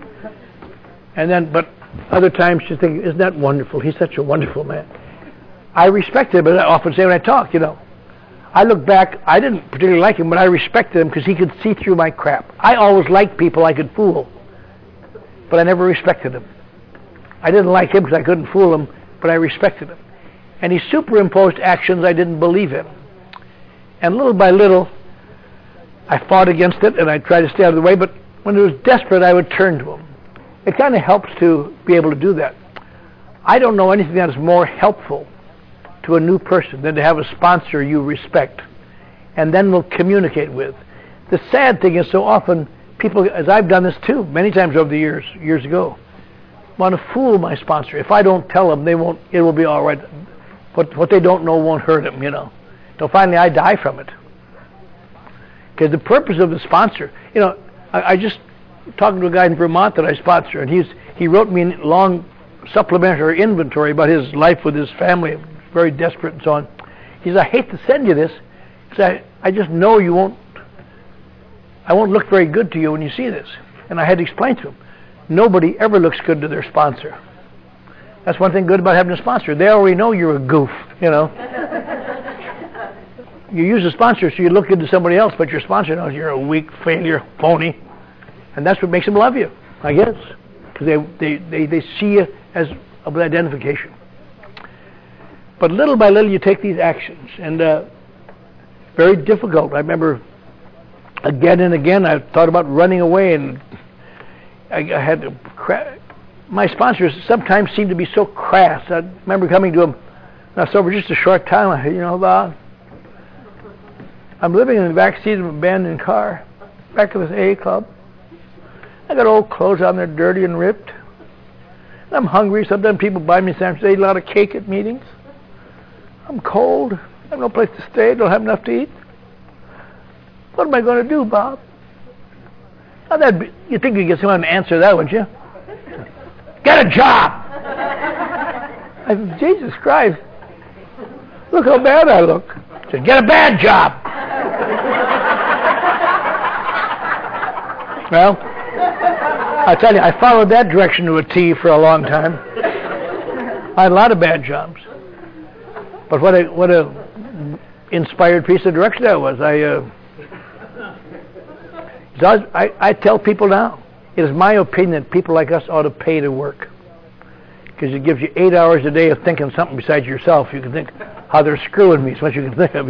But other times you think, isn't that wonderful? He's such a wonderful man. I respect him, but I often say when I talk, I look back, I didn't particularly like him, but I respected him because he could see through my crap. I always liked people I could fool, but I never respected him. I didn't like him because I couldn't fool him, but I respected him. And he superimposed actions I didn't believe in. And little by little, I fought against it, and I tried to stay out of the way, but when it was desperate, I would turn to him. It kind of helps to be able to do that. I don't know anything that is more helpful to a new person than to have a sponsor you respect and then will communicate with. The sad thing is, so often people, as I've done this too, many times over the years ago, want to fool my sponsor. If I don't tell them, it will be all right. What they don't know won't hurt them, So finally I die from it. Because the purpose of the sponsor, I just talking to a guy in Vermont that I sponsor, and he wrote me a long supplementary inventory about his life with his family, very desperate and so on. He says, "I hate to send you this. I just know I won't look very good to you when you see this." And I had to explain to him, nobody ever looks good to their sponsor. That's one thing good about having a sponsor. They already know you're a goof, You use a sponsor so you look good to somebody else, but your sponsor knows you're a weak failure, phony. And that's what makes them love you, I guess, because they see you as an identification. But little by little, you take these actions, and very difficult. I remember again and again, I thought about running away, and I had my sponsors sometimes seemed to be so crass. I remember coming to him, now for just a short time. I said, Bob, I'm living in the back seat of an abandoned car, back of this AA club. I got old clothes on there, dirty and ripped. I'm hungry. Sometimes people buy me sandwiches. They eat a lot of cake at meetings. I'm cold. I have no place to stay. Don't have enough to eat. What am I going to do, Bob? Now you think you'd get someone to answer that, wouldn't you? Get a job! I said, Jesus Christ. Look how bad I look. I said, get a bad job. Well, I tell you, I followed that direction to a T for a long time. I had a lot of bad jobs. But what a inspired piece of direction that was. I tell people now, it is my opinion that people like us ought to pay to work. Because it gives you 8 hours a day of thinking something besides yourself. You can think how they're screwing me, so much you can think of,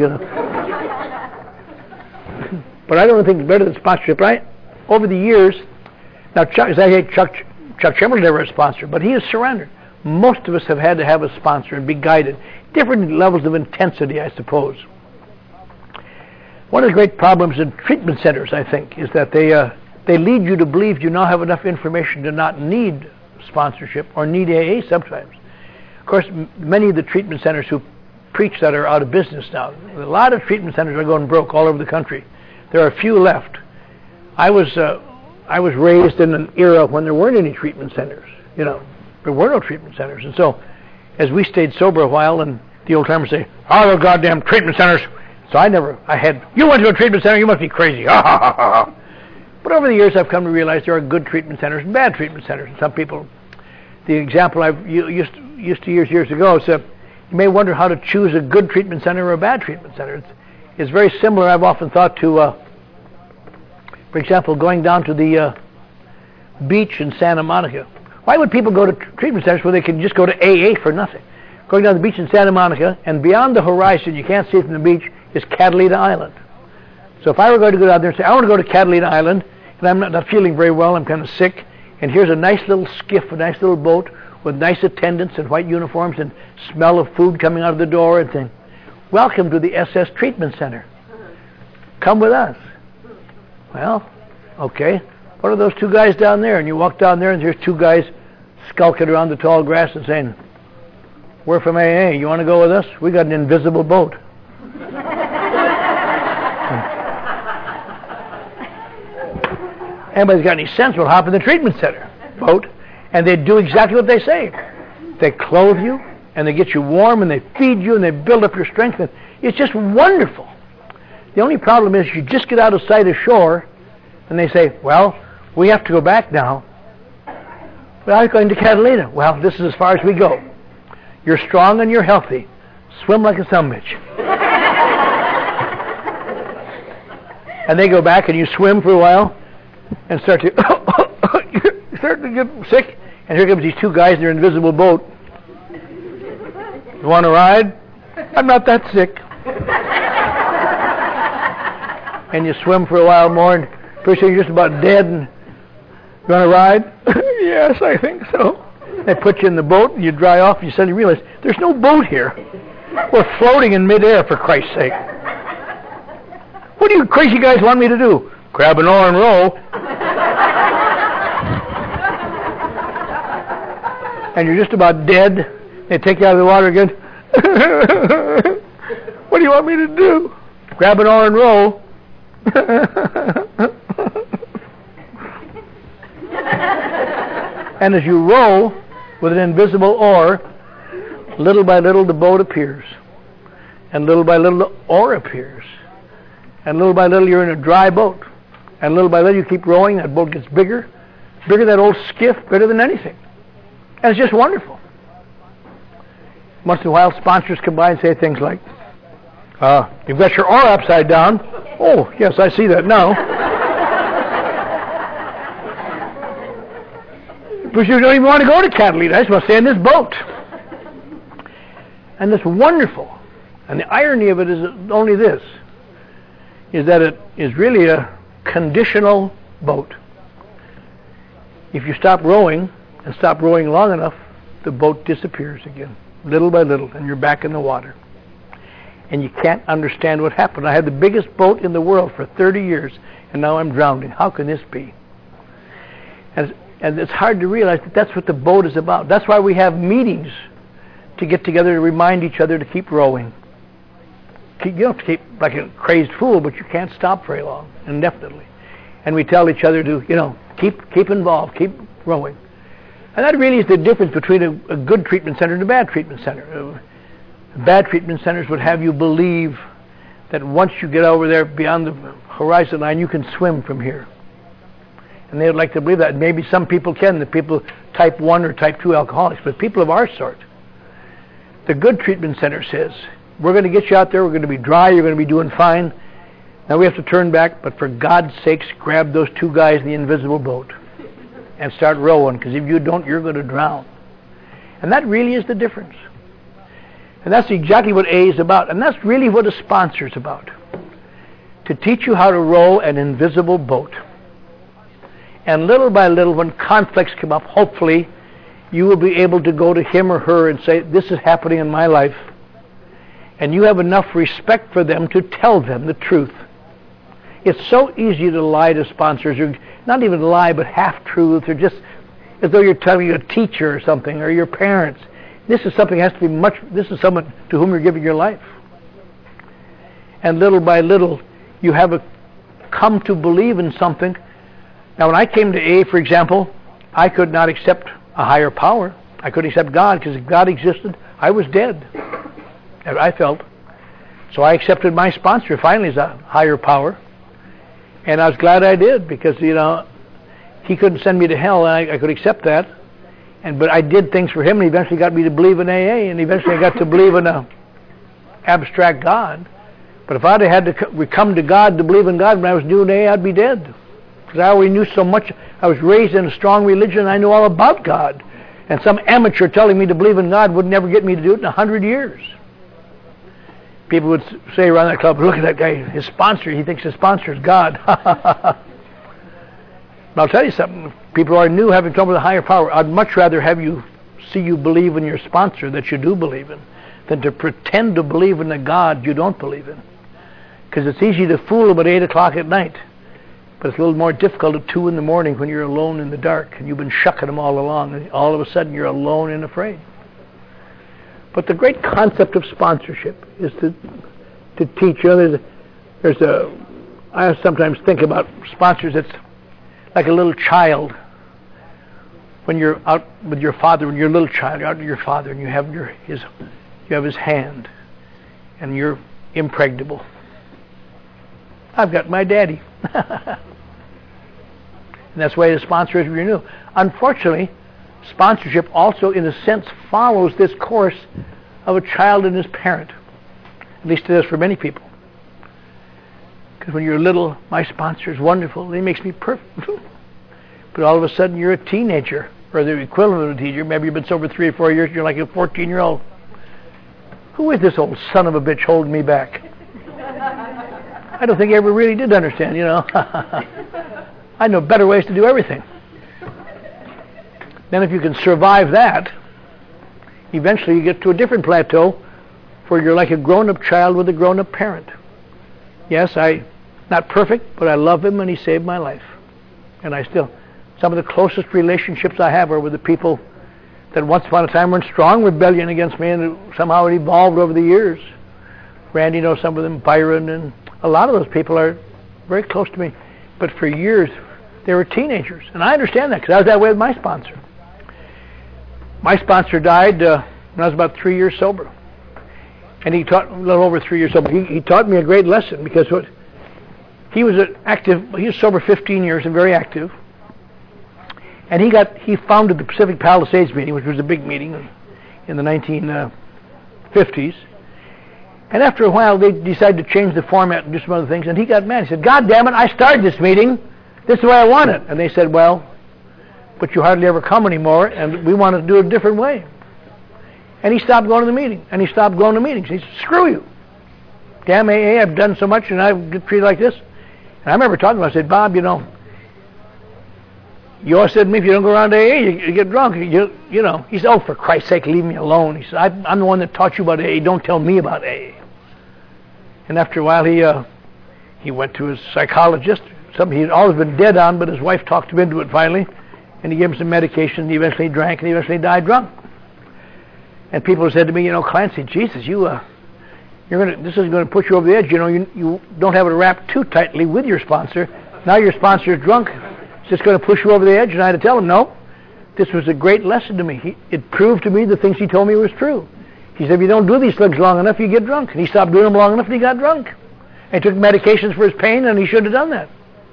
But I don't think it's better than sponsorship, right? Over the years, now Chuck Chamberlain never had a sponsor, but he has surrendered. Most of us have had to have a sponsor and be guided. Different levels of intensity, I suppose. One of the great problems in treatment centers, I think, is that they lead you to believe you now have enough information to not need sponsorship or need AA sometimes. Of course, many of the treatment centers who preach that are out of business now. A lot of treatment centers are going broke all over the country. There are a few left. I was raised in an era when there weren't any treatment centers. There were no treatment centers, and so as we stayed sober a while, and the old timers say, "Oh, the goddamn treatment centers! So you went to a treatment center, you must be crazy. But over the years, I've come to realize there are good treatment centers and bad treatment centers. And some people, the example I've used to years ago is you may wonder how to choose a good treatment center or a bad treatment center. It's very similar, I've often thought, to, for example, going down to the beach in Santa Monica. Why would people go to treatment centers where they can just go to AA for nothing? Going down the beach in Santa Monica, and beyond the horizon, you can't see it from the beach, is Catalina Island. So if I were going to go down there and say, I want to go to Catalina Island, and I'm not feeling very well, I'm kind of sick, and here's a nice little skiff, a nice little boat with nice attendants in white uniforms and smell of food coming out of the door and saying, welcome to the SS Treatment Center. Come with us. Well, okay. What are those two guys down there? And you walk down there and there's two guys skulking around the tall grass and saying, we're from AA. You want to go with us? We got an invisible boat. Anybody's got any sense will hop in the treatment center boat, and they do exactly what they say. They clothe you, and they get you warm, and they feed you, and they build up your strength. And it's just wonderful. The only problem is you just get out of sight of shore, and they say, well, we have to go back now. Well, I'm going to Catalina. Well, this is as far as we go. You're strong and you're healthy. Swim like a sumbitch. And they go back, and you swim for a while, and start to get sick. And here comes these two guys in their invisible boat. You want to ride? I'm not that sick. And you swim for a while more, and pretty soon you're just about dead. And you want to ride? Yes, I think so. They put you in the boat, and you dry off, and you suddenly realize there's no boat here. We're floating in midair, for Christ's sake. What do you crazy guys want me to do? Grab an oar and row. And you're just about dead. They take you out of the water again. What do you want me to do? Grab an oar and row. And as you row with an invisible oar, little by little the boat appears. And little by little the oar appears. And little by little you're in a dry boat. And little by little you keep rowing, that boat gets bigger. Bigger than that old skiff, bigger than anything. And it's just wonderful. Once in a while sponsors come by and say things like, you've got your oar upside down. Oh, yes, I see that now. But you don't even want to go to Catalina. I just want to stay in this boat. And it's wonderful. And the irony of it is only this, is that it is really a conditional boat. If you stop rowing and stop rowing long enough, the boat disappears again, little by little, and you're back in the water. And you can't understand what happened. I had the biggest boat in the world for 30 years, and now I'm drowning. How can this be? And it's hard to realize that that's what the boat is about. That's why we have meetings, to get together to remind each other to keep rowing. You don't have to keep like a crazed fool, but you can't stop very long, indefinitely. And we tell each other to, keep involved, keep rowing. And that really is the difference between a good treatment center and a bad treatment center. Bad treatment centers would have you believe that once you get over there beyond the horizon line, you can swim from here. And they would like to believe that. Maybe some people can, the people type 1 or type 2 alcoholics, but people of our sort. The good treatment center says, we're going to get you out there, we're going to be dry, you're going to be doing fine. Now we have to turn back, but for God's sakes, grab those two guys in the invisible boat and start rowing, because if you don't, you're going to drown. And that really is the difference. And that's exactly what A is about. And that's really what a sponsor is about. To teach you how to row an invisible boat. And little by little, when conflicts come up, hopefully, you will be able to go to him or her and say, this is happening in my life. And you have enough respect for them to tell them the truth. It's so easy to lie to sponsors, or not even lie, but half-truths, or just as though you're telling a teacher or something, or your parents. This is something that has to be this is someone to whom you're giving your life. And little by little, you have come to believe in something. Now, when I came to A, for example, I could not accept a higher power. I couldn't accept God, because if God existed, I was dead. And I felt. So I accepted my sponsor finally as a higher power. And I was glad I did, because, he couldn't send me to hell, and I could accept that. But I did things for him, and he eventually got me to believe in AA, and eventually I got to believe in a abstract God. But if I'd had to come to God to believe in God when I was new in AA, I'd be dead. Because I already knew so much. I was raised in a strong religion, and I knew all about God. And some amateur telling me to believe in God would never get me to do it in 100 years. People would say around that club, look at that guy, his sponsor, he thinks his sponsor is God. But I'll tell you something, people who are new having trouble with a higher power, I'd much rather have you see you believe in your sponsor that you do believe in, than to pretend to believe in a God you don't believe in. Because it's easy to fool them at 8 o'clock at night, but it's a little more difficult at 2 in the morning when you're alone in the dark, and you've been shucking them all along, and all of a sudden you're alone and afraid. But the great concept of sponsorship is to teach. I sometimes think about sponsors. It's like a little child. When you're out with your father, when you're a little child, you're out with your father, and you have his hand, and you're impregnable. I've got my daddy. And that's the way the sponsor is when you're new. Unfortunately, sponsorship also, in a sense, follows this course of a child and his parent. At least it is for many people. Because when you're little, my sponsor is wonderful. He makes me perfect. But all of a sudden, you're a teenager, or the equivalent of a teenager. Maybe you've been sober 3 or 4 years, you're like a 14-year-old. Who is this old son of a bitch holding me back? I don't think I ever really did understand, I know better ways to do everything. Then if you can survive that, eventually you get to a different plateau where you're like a grown-up child with a grown-up parent. Yes, not perfect, but I love him and he saved my life. And some of the closest relationships I have are with the people that once upon a time were in strong rebellion against me, and somehow it evolved over the years. Randy knows some of them, Byron, and a lot of those people are very close to me. But for years, they were teenagers. And I understand that because I was that way with my sponsor. My sponsor died when I was about 3 years sober. And he taught, a little over 3 years sober, he taught me a great lesson, because he was sober 15 years and very active. And he founded the Pacific Palisades meeting, which was a big meeting in the 1950s. And after a while, they decided to change the format and do some other things. And he got mad. He said, God damn it, I started this meeting. This is the way I want it. And they said, well, but you hardly ever come anymore, and we want to do it a different way. And he stopped going to the meeting. And he stopped going to meetings. He said, screw you. Damn AA, I've done so much, and I get treated like this. And I remember talking to him. I said, Bob, you always said to me, if you don't go around AA, you get drunk. He said, oh, for Christ's sake, leave me alone. He said, I'm the one that taught you about AA. Don't tell me about AA. And after a while, he went to his psychologist, something he'd always been dead on, but his wife talked him into it finally, and he gave him some medication, and he eventually drank, and he eventually died drunk. And people said to me, Clancy, Jesus, this is going to put you over the edge. You don't have it wrapped too tightly with your sponsor. Now your sponsor is drunk. It's just going to push you over the edge. And I had to tell him, no, this was a great lesson to me. It proved to me the things he told me was true. He said, if you don't do these things long enough, you get drunk. And he stopped doing them long enough, and he got drunk. And he took medications for his pain, and he shouldn't have done that.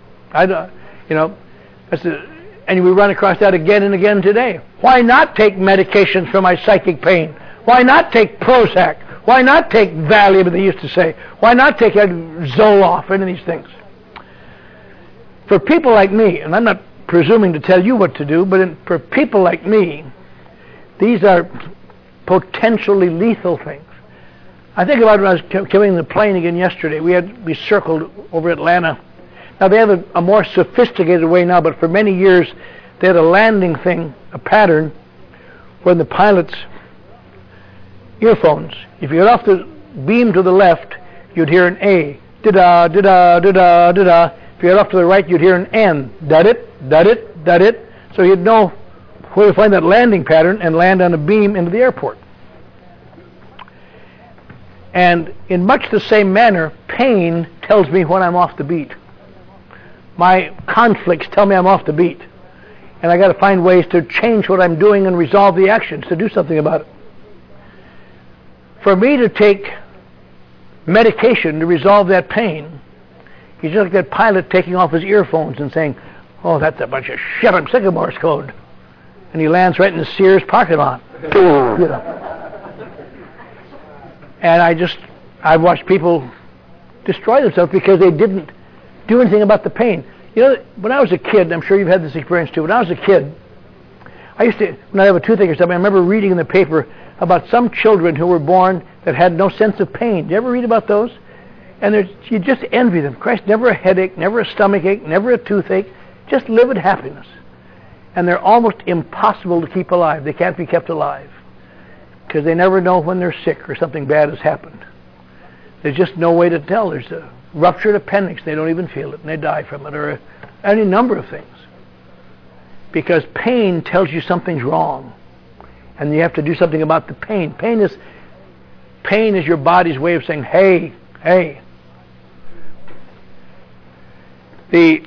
And we run across that again and again today. Why not take medications for my psychic pain? Why not take Prozac? Why not take Valium, they used to say? Why not take Zoloft, any of these things? For people like me, and I'm not presuming to tell you what to do, but for people like me, these are potentially lethal things. I think about it when I was coming in the plane again yesterday. We circled over Atlanta. Now they have a more sophisticated way now, but for many years they had a landing thing, a pattern, when the pilot's earphones, if you get off the beam to the left, you'd hear an A, da-da, da-da, da-da, da-da. If you get off to the right, you'd hear an N, da-dit, da-dit, da-dit. So you'd know where to find that landing pattern and land on a beam into the airport. And in much the same manner, pain tells me when I'm off the beat. My conflicts tell me I'm off the beat. And I got to find ways to change what I'm doing and resolve the actions to do something about it. For me to take medication to resolve that pain. He's just like that pilot taking off his earphones and saying, "Oh, that's a bunch of shit. I'm sick of Morse code." And he lands right in the Sears parking lot. You know. And I've watched people destroy themselves because they didn't do anything about the pain. You know, when I was a kid, I'm sure you've had this experience too. When I was a kid, I used to, when I have a toothache or something, I remember reading in the paper about some children who were born that had no sense of pain. Did you ever read about those? And you just envy them. Christ, never a headache, never a stomachache, never a toothache. Just live in happiness. And they're almost impossible to keep alive. They can't be kept alive because they never know when they're sick or something bad has happened. There's just no way to tell. There's a ruptured appendix. They don't even feel it, and they die from it, or any number of things. Because pain tells you something's wrong, and you have to do something about the pain. Pain is your body's way of saying, "Hey, hey." The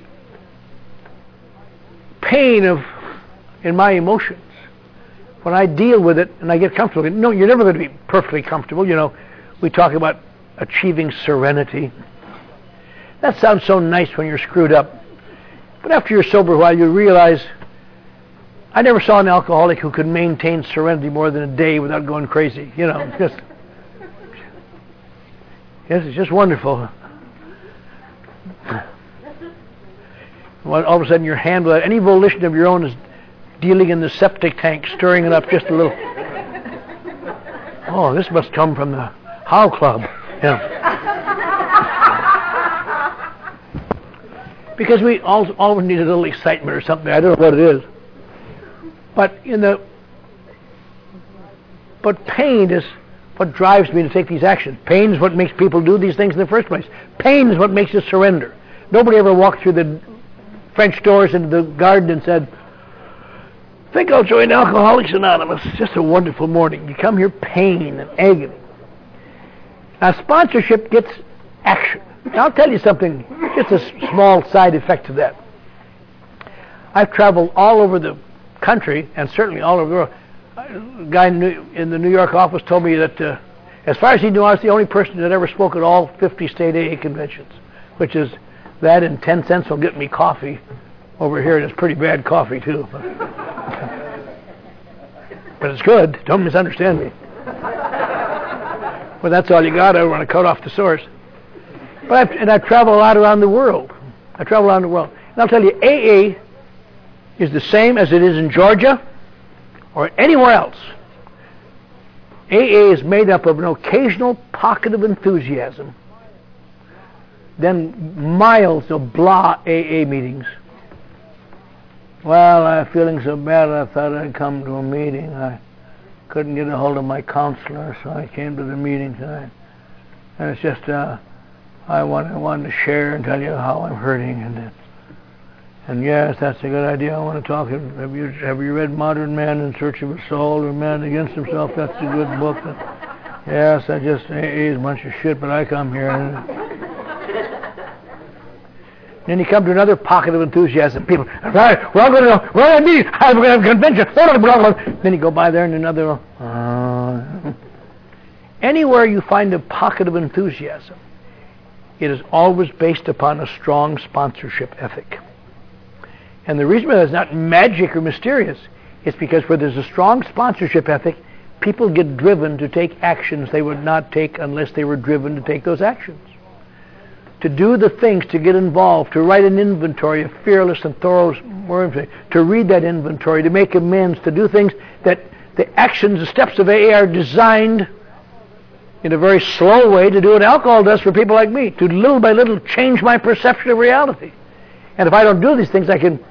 pain in my emotions, when I deal with it and I get comfortable. No, you're never going to be perfectly comfortable. You know, we talk about achieving serenity. That sounds so nice when you're screwed up. But after you're sober a while, you realize, I never saw an alcoholic who could maintain serenity more than a day without going crazy. You know, it's just wonderful. All of a sudden your hand, without any volition of your own, is dealing in the septic tank, stirring it up just a little. Oh, this must come from the How Club. Yeah. Because we all need a little excitement or something. I don't know what it is. But pain is what drives me to take these actions. Pain is what makes people do these things in the first place. Pain is what makes us surrender. Nobody ever walked through the French doors into the garden and said, "I think I'll join Alcoholics Anonymous. It's just a wonderful morning." You come here, pain and agony. Now, sponsorship gets action. Now, I'll tell you something, just a small side effect of that. I've traveled all over the country, and certainly all over the world. A guy in the New York office told me that, as far as he knew, I was the only person that ever spoke at all 50 state AA conventions, which is that and 10 cents will get me coffee over here, and it's pretty bad coffee, too. But it's good. Don't misunderstand me. Well, that's all you got. I don't want to cut off the source. But I've traveled a lot around the world. And I'll tell you, AA is the same as it is in Georgia or anywhere else. AA is made up of an occasional pocket of enthusiasm, then miles of blah AA meetings. Well, I'm feeling so bad, I thought I'd come to a meeting. I couldn't get a hold of my counselor, so I came to the meeting tonight. And it's just, I wanted to share and tell you how I'm hurting. And yes, that's a good idea. I want to talk. Have you read Modern Man in Search of a Soul or Man Against Himself? That's a good book. Yes, AA is a bunch of shit, but I come here. Then you come to another pocket of enthusiasm. People, right, we're all going to meet. We're going to have a convention. Then you go by there and another. Anywhere you find a pocket of enthusiasm, it is always based upon a strong sponsorship ethic. And the reason why it's not magic or mysterious is because where there's a strong sponsorship ethic, people get driven to take actions they would not take unless they were driven to take those actions. To do the things, to get involved, to write an inventory, a fearless and thorough inventory, to read that inventory, to make amends, to do things that the actions, the steps of AA are designed in a very slow way to do what alcohol does for people like me, to little by little change my perception of reality. And if I don't do these things, I can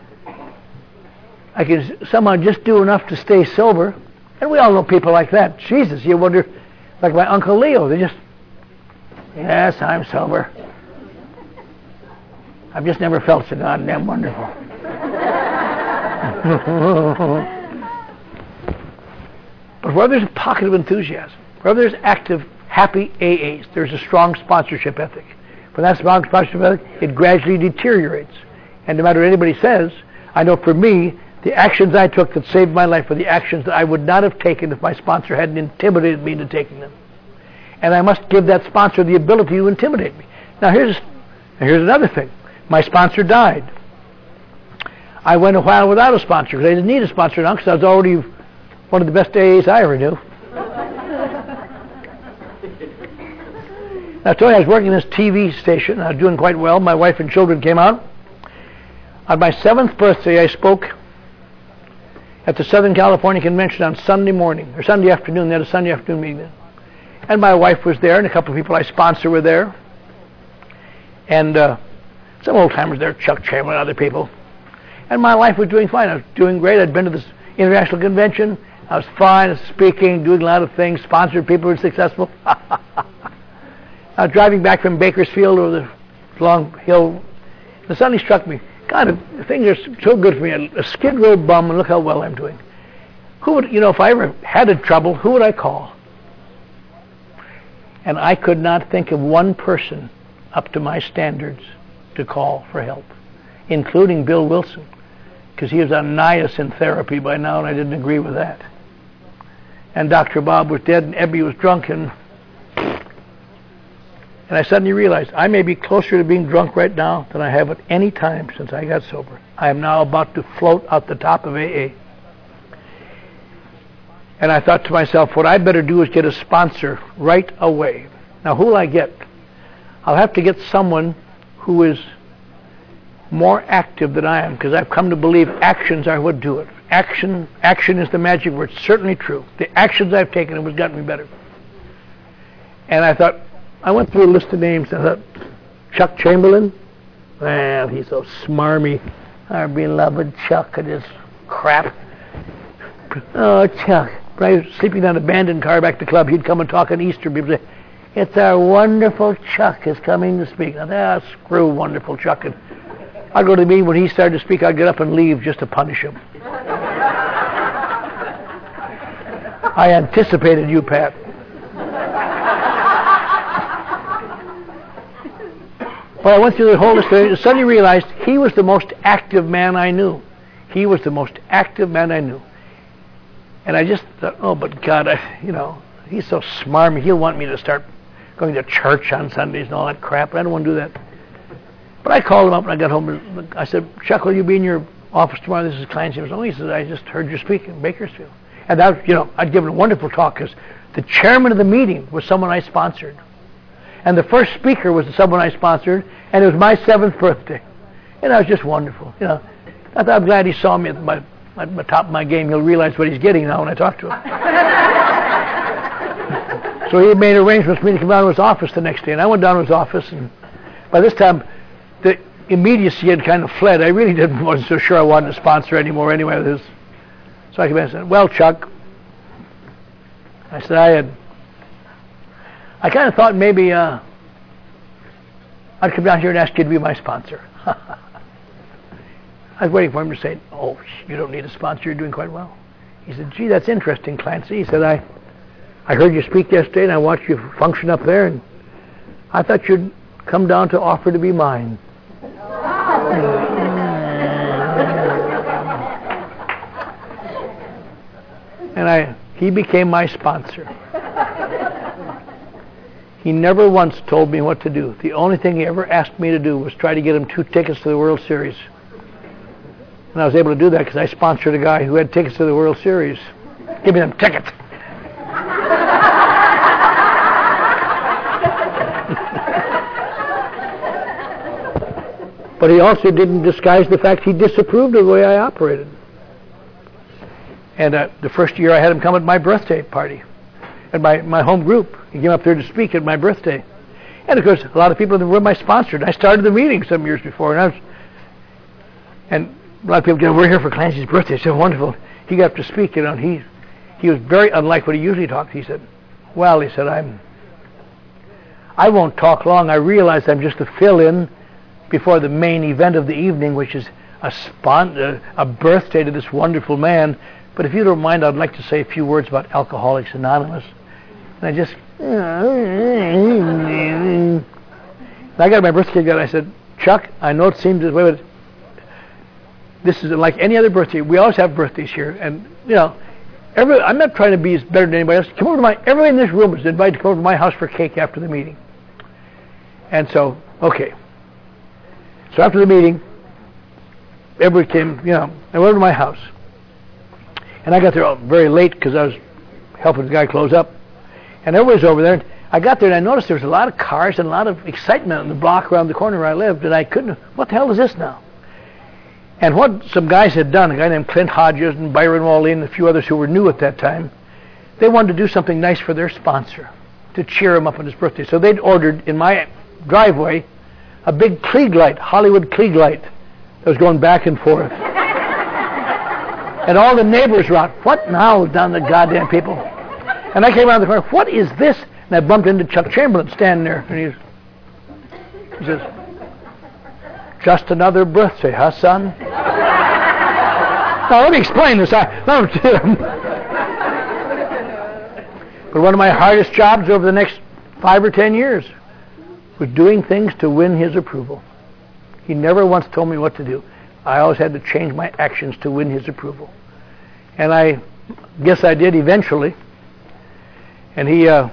somehow just do enough to stay sober. And we all know people like that. Jesus, you wonder, like my Uncle Leo, they just, yes, I'm sober. I've just never felt so goddamn wonderful. But where there's a pocket of enthusiasm, where there's active, happy AAs, there's a strong sponsorship ethic. When that strong sponsorship ethic, it gradually deteriorates. And no matter what anybody says, I know for me, the actions I took that saved my life were the actions that I would not have taken if my sponsor hadn't intimidated me into taking them. And I must give that sponsor the ability to intimidate me. Now here's another thing. My sponsor died. I went a while without a sponsor because I didn't need a sponsor now because I was already one of the best AAs I ever knew. I told you I was working this TV station. I was doing quite well. My wife and children came out. On my 7th birthday, I spoke at the Southern California Convention on Sunday morning, or Sunday afternoon. They had a Sunday afternoon meeting then. And my wife was there, and a couple of people I sponsor were there. And some old-timers there, Chuck Chamberlain and other people. And my life was doing fine. I was doing great. I'd been to this international convention. I was fine. I was speaking, doing a lot of things, sponsored people who were successful. I was driving back from Bakersfield over the long hill. And suddenly struck me, God, things are so good for me. A skid row bum, and look how well I'm doing. Who would, if I ever had trouble, who would I call? And I could not think of one person up to my standards to call for help, including Bill Wilson, because he was on niacin therapy by now, and I didn't agree with that. And Dr. Bob was dead, and Ebby was drunk, and I suddenly realized I may be closer to being drunk right now than I have at any time since I got sober. I am now about to float out the top of AA. And I thought to myself, what I better do is get a sponsor right away. Now, who will I get? I'll have to get someone who is more active than I am, because I've come to believe actions are what do it. Action is the magic word. It's certainly true. The actions I've taken have gotten me better. And I thought, I went through a list of names, and I thought, Chuck Chamberlain? Well, he's so smarmy. Our beloved Chuck and his crap. Oh, Chuck. When I was sleeping in an abandoned car back to the club, he'd come and talk on Easter. People say, it's our wonderful Chuck is coming to speak. I thought, screw wonderful Chuck. And I'd go to the meeting. When he started to speak, I'd get up and leave just to punish him. I anticipated you, Pat. But I went through the whole list and suddenly realized he was the most active man I knew. He was the most active man I knew. And I just thought, oh, but God, he's so smarmy. He'll want me to start going to church on Sundays and all that crap. I don't want to do that. But I called him up and I got home. And I said, Chuck, will you be in your office tomorrow? This is Klein. He said, I just heard you speak in Bakersfield. And that, I'd given a wonderful talk because the chairman of the meeting was someone I sponsored. And the first speaker was someone I sponsored, and it was my 7th birthday. And that was just wonderful. I thought, I'm glad he saw me at the top of my game. He'll realize what he's getting now when I talk to him. So he made arrangements for me to come down to his office the next day. And I went down to his office, and by this time, the immediacy had kind of fled. I really wasn't so sure I wanted to sponsor anymore anyway. So I came in and said, well, Chuck, I said, I kind of thought maybe I'd come down here and ask you to be my sponsor. I was waiting for him to say, oh, you don't need a sponsor, you're doing quite well. He said, gee, that's interesting, Clancy. He said, I heard you speak yesterday and I watched you function up there, and I thought you'd come down to offer to be mine. And he became my sponsor. He never once told me what to do. The only thing he ever asked me to do was try to get him 2 tickets to the World Series. And I was able to do that because I sponsored a guy who had tickets to the World Series. Give me them tickets. But he also didn't disguise the fact he disapproved of the way I operated. And the first year I had him come at my birthday party. At my home group. He came up there to speak at my birthday. And of course, a lot of people in the room I sponsored. I started the meeting some years before. And a lot of people said, we're here for Clancy's birthday. It's so wonderful. He got up to speak, and he was very unlike what he usually talks. He said, well, he said, I won't talk long. I realize I'm just a fill-in before the main event of the evening, which is a birthday to this wonderful man. But if you don't mind, I'd like to say a few words about Alcoholics Anonymous. And I got my birthday card. I said, Chuck, I know it seems this way, but this is like any other birthday. We always have birthdays here. And, I'm not trying to be better than anybody else. Come over to everybody in this room is invited to come over to my house for cake after the meeting. And so, okay. So after the meeting, everybody came, I went over to my house. And I got there very late because I was helping the guy close up. And everybody's over there. And I got there and I noticed there was a lot of cars and a lot of excitement on the block around the corner where I lived. And I couldn't, what the hell is this now? And what some guys had done, a guy named Clint Hodges and Byron Wally and a few others who were new at that time, they wanted to do something nice for their sponsor to cheer him up on his birthday. So they'd ordered in my driveway a big Klieg light, Hollywood Klieg light, that was going back and forth. And all the neighbors were out, what now down the goddamn people? And I came around the corner, what is this? And I bumped into Chuck Chamberlain standing there. And he says, just another birthday, huh, son? Now, let me explain this. But one of my hardest jobs over the next 5 or 10 years was doing things to win his approval. He never once told me what to do. I always had to change my actions to win his approval. And I guess I did eventually. And he, I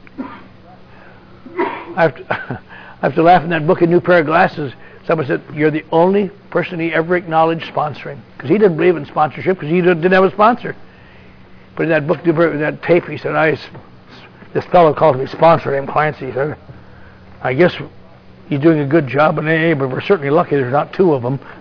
have to laugh in that book, A New Pair of Glasses. Someone said, you're the only person he ever acknowledged sponsoring. Because he didn't believe in sponsorship because he didn't have a sponsor. But in that book, in that tape, he said, this fellow called me sponsor named Clancy. He said, I guess he's doing a good job in AA, but we're certainly lucky there's not 2 of them.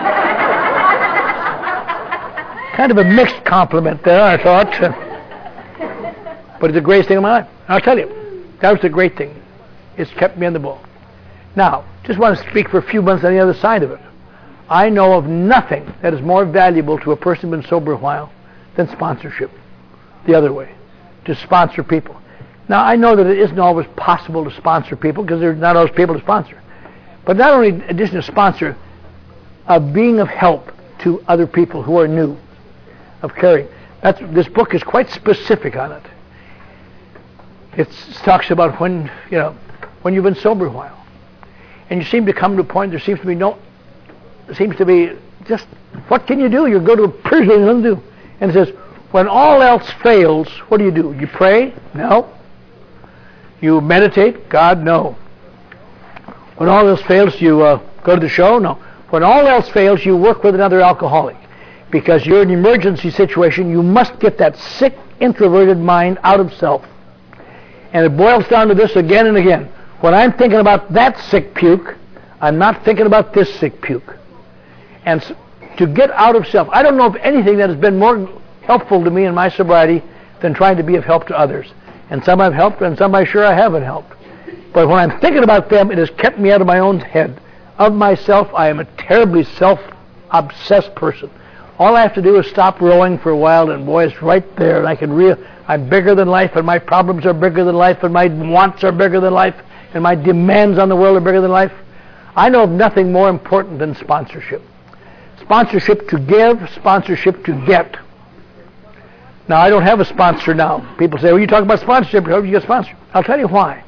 Kind of a mixed compliment there, I thought. But it's the greatest thing in my life. I'll tell you, that was the great thing. It's kept me on the ball. Now, just want to speak for a few months on the other side of it. I know of nothing that is more valuable to a person who's been sober a while than sponsorship. The other way, to sponsor people. Now, I know that it isn't always possible to sponsor people because there's not always people to sponsor. But not only in addition to sponsor, of being of help to other people who are new, of caring. This book is quite specific on it. It talks about when you've been sober a while. And you seem to come to a point, there seems to be just, what can you do? You go to a prison and nothing to do. And it says, when all else fails, what do? You pray? No. You meditate? God, no. When all else fails, you go to the show? No. When all else fails, you work with another alcoholic. Because you're in an emergency situation, you must get that sick, introverted mind out of self. And it boils down to this again and again. When I'm thinking about that sick puke, I'm not thinking about this sick puke. And to get out of self, I don't know of anything that has been more helpful to me in my sobriety than trying to be of help to others. And some I've helped, and some I sure I haven't helped. But when I'm thinking about them, it has kept me out of my own head. Of myself, I am a terribly self-obsessed person. All I have to do is stop rowing for a while, and boy, it's right there. And I can I'm bigger than life, and my problems are bigger than life, and my wants are bigger than life, and my demands on the world are bigger than life. I know of nothing more important than sponsorship. Sponsorship to give, sponsorship to get. Now, I don't have a sponsor now. People say, well, you talk about sponsorship, how do you get sponsored? I'll tell you why.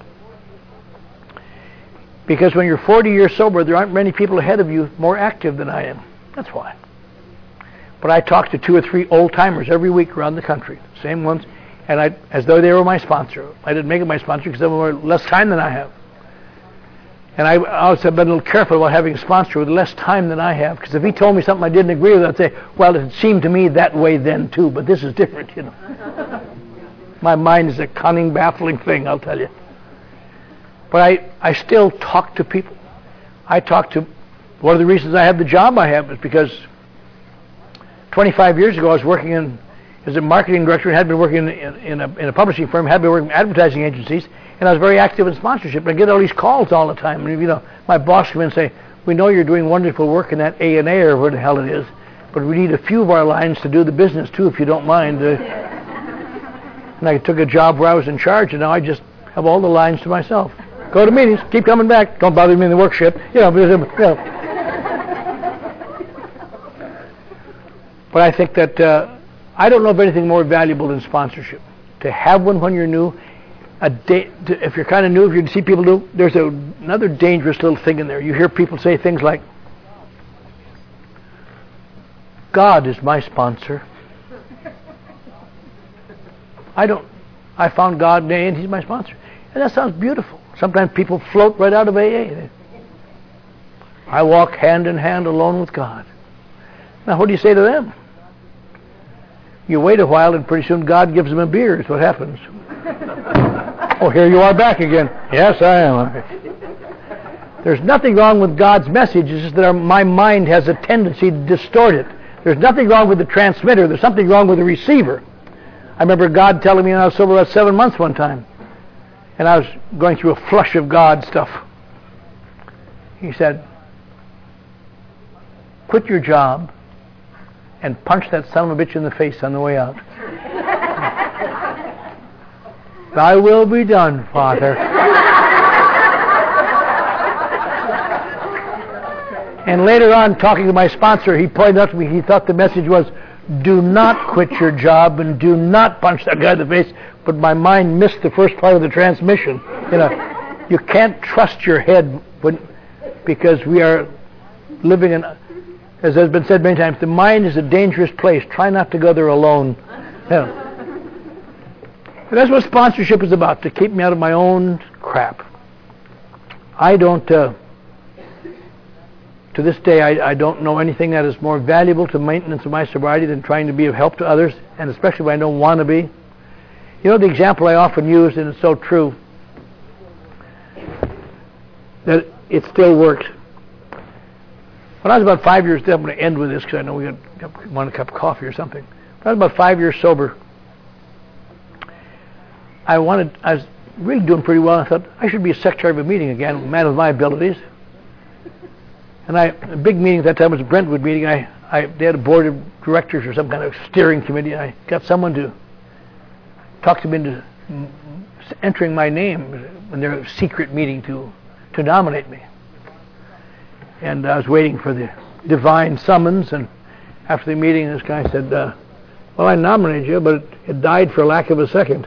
Because when you're 40 years sober, there aren't many people ahead of you more active than I am. That's why. But I talk to 2 or 3 old-timers every week around the country, same ones, and as though they were my sponsor. I didn't make them my sponsor because they were less time than I have. And I always have been a little careful about having a sponsor with less time than I have, because if he told me something I didn't agree with, I'd say, well, it seemed to me that way then too, but this is different, My mind is a cunning, baffling thing, I'll tell you. But I still talk to people. One of the reasons I have the job I have is because 25 years ago I was working as a marketing director and had been working in a publishing firm, had been working in advertising agencies, and I was very active in sponsorship. I get all these calls all the time. And, my boss come in and say, we know you're doing wonderful work in that A&A or where the hell it is, but we need a few of our lines to do the business too, if you don't mind. And I took a job where I was in charge, and now I just have all the lines to myself. Go to meetings, keep coming back. Don't bother me in the work shift. But I think that I don't know of anything more valuable than sponsorship. To have one when you're new, if you're kind of new, if you see people do, there's another dangerous little thing in there. You hear people say things like, God is my sponsor. I found God in AA and He's my sponsor. And that sounds beautiful. Sometimes people float right out of AA. I walk hand in hand alone with God. Now what do you say to them? You wait a while and pretty soon God gives them a beer is what happens. Oh, here you are back again. Yes, I am. There's nothing wrong with God's message. It's just that my mind has a tendency to distort it. There's nothing wrong with the transmitter. There's something wrong with the receiver. I remember God telling me when I was sober about 7 months one time. And I was going through a flush of God stuff. He said, quit your job and punch that son of a bitch in the face on the way out. Thy will be done, Father. And later on, talking to my sponsor, he pointed out to me, he thought the message was, do not quit your job and do not punch that guy in the face. But my mind missed the first part of the transmission. You can't trust your head because we are living in, as has been said many times, the mind is a dangerous place. Try not to go there alone. But that's what sponsorship is about, to keep me out of my own crap. I don't, to this day, I don't know anything that is more valuable to maintenance of my sobriety than trying to be of help to others, and especially when I don't want to be. You know, the example I often use, and it's so true, that it still works. When I was about 5 years, I'm going to end with this because I know we want a cup of coffee or something. When I was about 5 years sober, I was really doing pretty well. I thought I should be a secretary of a meeting again, a man of my abilities. And a big meeting at that time was a Brentwood meeting. They had a board of directors or some kind of steering committee. And I got someone to talk to me into entering my name in their secret meeting to nominate me. And I was waiting for the divine summons. And after the meeting, this guy said, well, I nominated you, but it died for lack of a second.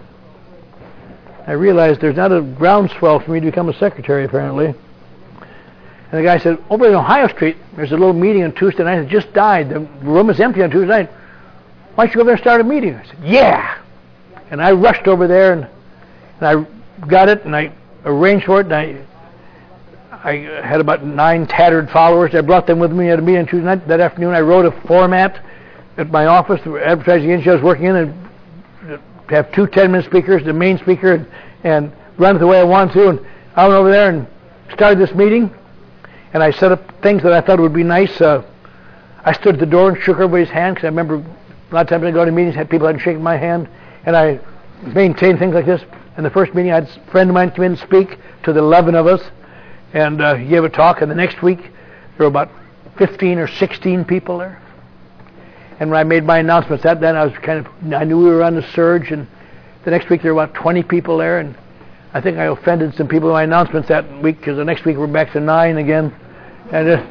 I realized there's not a groundswell for me to become a secretary, apparently. And the guy said, over in Ohio Street, there's a little meeting on Tuesday night. It just died. The room is empty on Tuesday night. Why don't you go there and start a meeting? I said, yeah. And I rushed over there, and I got it, and I arranged for it, and I had about 9 tattered followers. I brought them with me at a meeting on Tuesday night. That afternoon, I wrote a format at my office, the advertising agency I was working in, and to have 2 10-minute speakers, the main speaker, and run it the way I wanted to. And I went over there and started this meeting, and I set up things that I thought would be nice. I stood at the door and shook everybody's hand, because I remember a lot of times I go to meetings, people hadn't shaken my hand, and I maintained things like this. In the first meeting, I had a friend of mine come in and speak to the 11 of us, and he gave a talk, and the next week, there were about 15 or 16 people there. And when I made my announcements that then, I knew we were on the surge, and the next week there were about 20 people there, and I think I offended some people in my announcements that week, because the next week we're back to 9 again. And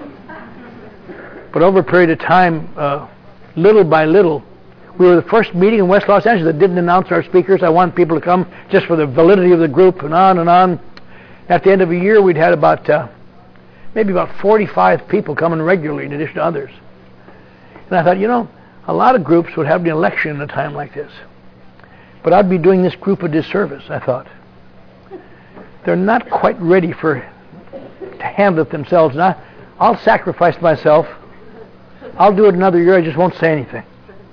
but over a period of time, little by little, we were the first meeting in West Los Angeles that didn't announce our speakers. I wanted people to come just for the validity of the group, and on and on. At the end of a year, we'd had maybe about 45 people coming regularly in addition to others. And I thought, a lot of groups would have an election at a time like this. But I'd be doing this group a disservice, I thought. They're not quite ready to handle it themselves. And I'll sacrifice myself. I'll do it another year. I just won't say anything.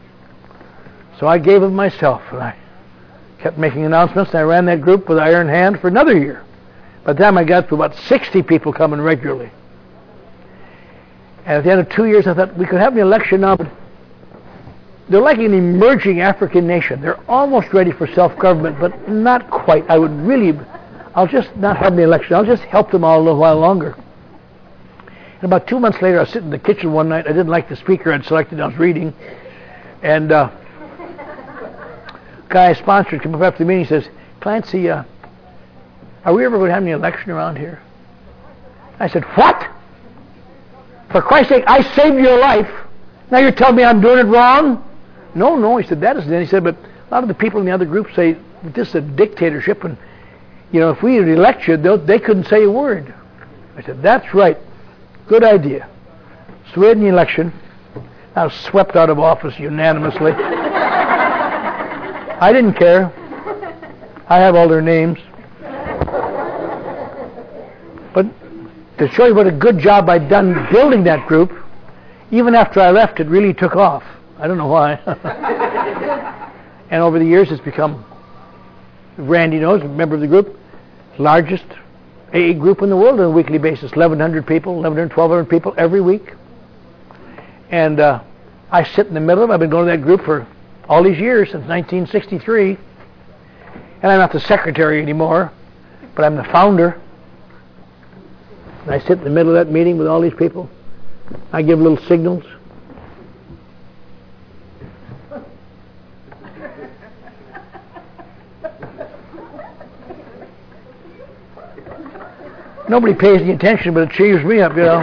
So I gave of myself. And I kept making announcements. And I ran that group with iron hand for another year. By the time I got to about 60 people coming regularly. And at the end of 2 years, I thought we could have an election now, but they're like an emerging African nation. They're almost ready for self-government, but not quite. I'll just not have the election. I'll just help them all a little while longer. And about 2 months later, I was sitting in the kitchen one night. I didn't like the speaker I'd selected. I was reading. And a guy I sponsored came up after the meeting and says, Clancy, are we ever going to have any election around here? I said, what? For Christ's sake, I saved your life. Now you're telling me I'm doing it wrong? No, he said, that isn't it. He said, but a lot of the people in the other group say this is a dictatorship, and if we elect you, they couldn't say a word. I said, that's right. Good idea. So we had an election. I was swept out of office unanimously. I didn't care. I have all their names. But to show you what a good job I'd done building that group, even after I left, it really took off. I don't know why. And over the years, it's become, Randy knows, a member of the group, largest AA group in the world on a weekly basis. 1,100 people, 1,100, 1,200 people every week. And I sit in the middle of it. I've been going to that group for all these years, since 1963. And I'm not the secretary anymore, but I'm the founder. And I sit in the middle of that meeting with all these people. I give little signals. Nobody pays any attention, but it cheers me up, you know.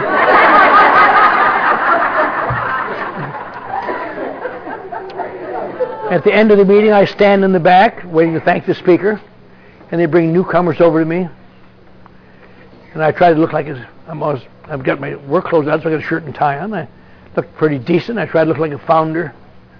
At the end of the meeting, I stand in the back, waiting to thank the speaker, and they bring newcomers over to me. And I try to look like I've got my work clothes on, so I got a shirt and tie on. I look pretty decent. I try to look like a founder.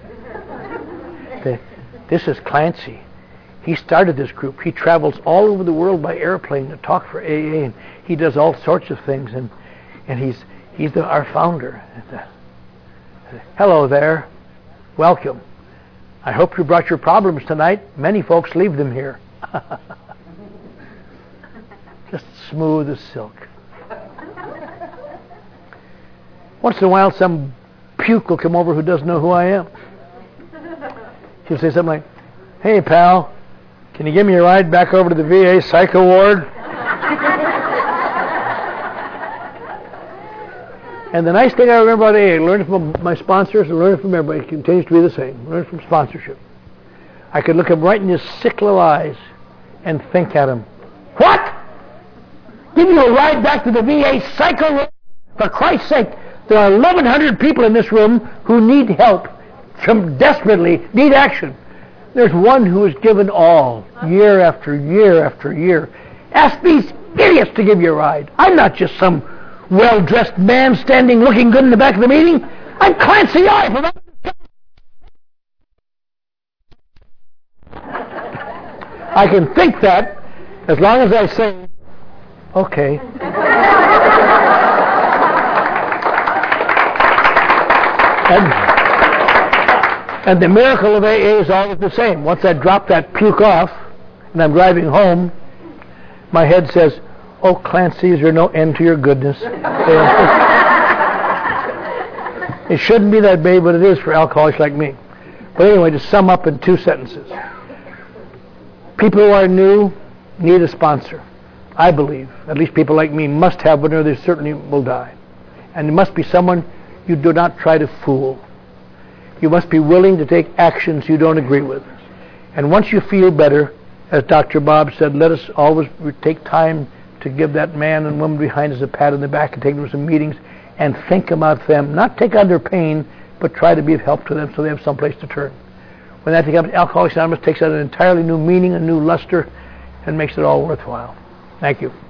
This is Clancy. He started this group. He travels all over the world by airplane to talk for AA, and he does all sorts of things. And he's our founder. Hello there. Welcome. I hope you brought your problems tonight. Many folks leave them here. Just smooth as silk. Once in a while, some puke will come over who doesn't know who I am. She'll say something like, "Hey, pal, can you give me a ride back over to the VA psycho ward?" And the nice thing I remember about AA, learning from my sponsors and learning from everybody, continues to be the same. Learning from sponsorship. I could look him right in his sick little eyes and think at him, "What? Give you a ride back to the VA psycho ward? For Christ's sake, there are 1,100 people in this room who need help, desperately need action. There's one who has given all, year after year after year. Ask these idiots to give you a ride. I'm not just some well-dressed man standing looking good in the back of the meeting. I'm Clancy I from..." I can think that as long as I say, "Okay." And the miracle of AA is always the same. Once I drop that puke off and I'm driving home, my head says, "Oh, Clancy, is there no end to your goodness?" It shouldn't be that big, but it is for alcoholics like me. But anyway, to sum up in 2 sentences. People who are new need a sponsor. I believe, at least people like me, must have one or they certainly will die. And it must be someone you do not try to fool. You must be willing to take actions you don't agree with. And once you feel better, as Dr. Bob said, let us always take time to give that man and woman behind us a pat on the back and take them to some meetings and think about them. Not take on their pain, but try to be of help to them so they have someplace to turn. When that becomes Alcoholics Anonymous, takes on an entirely new meaning, a new luster, and makes it all worthwhile. Thank you.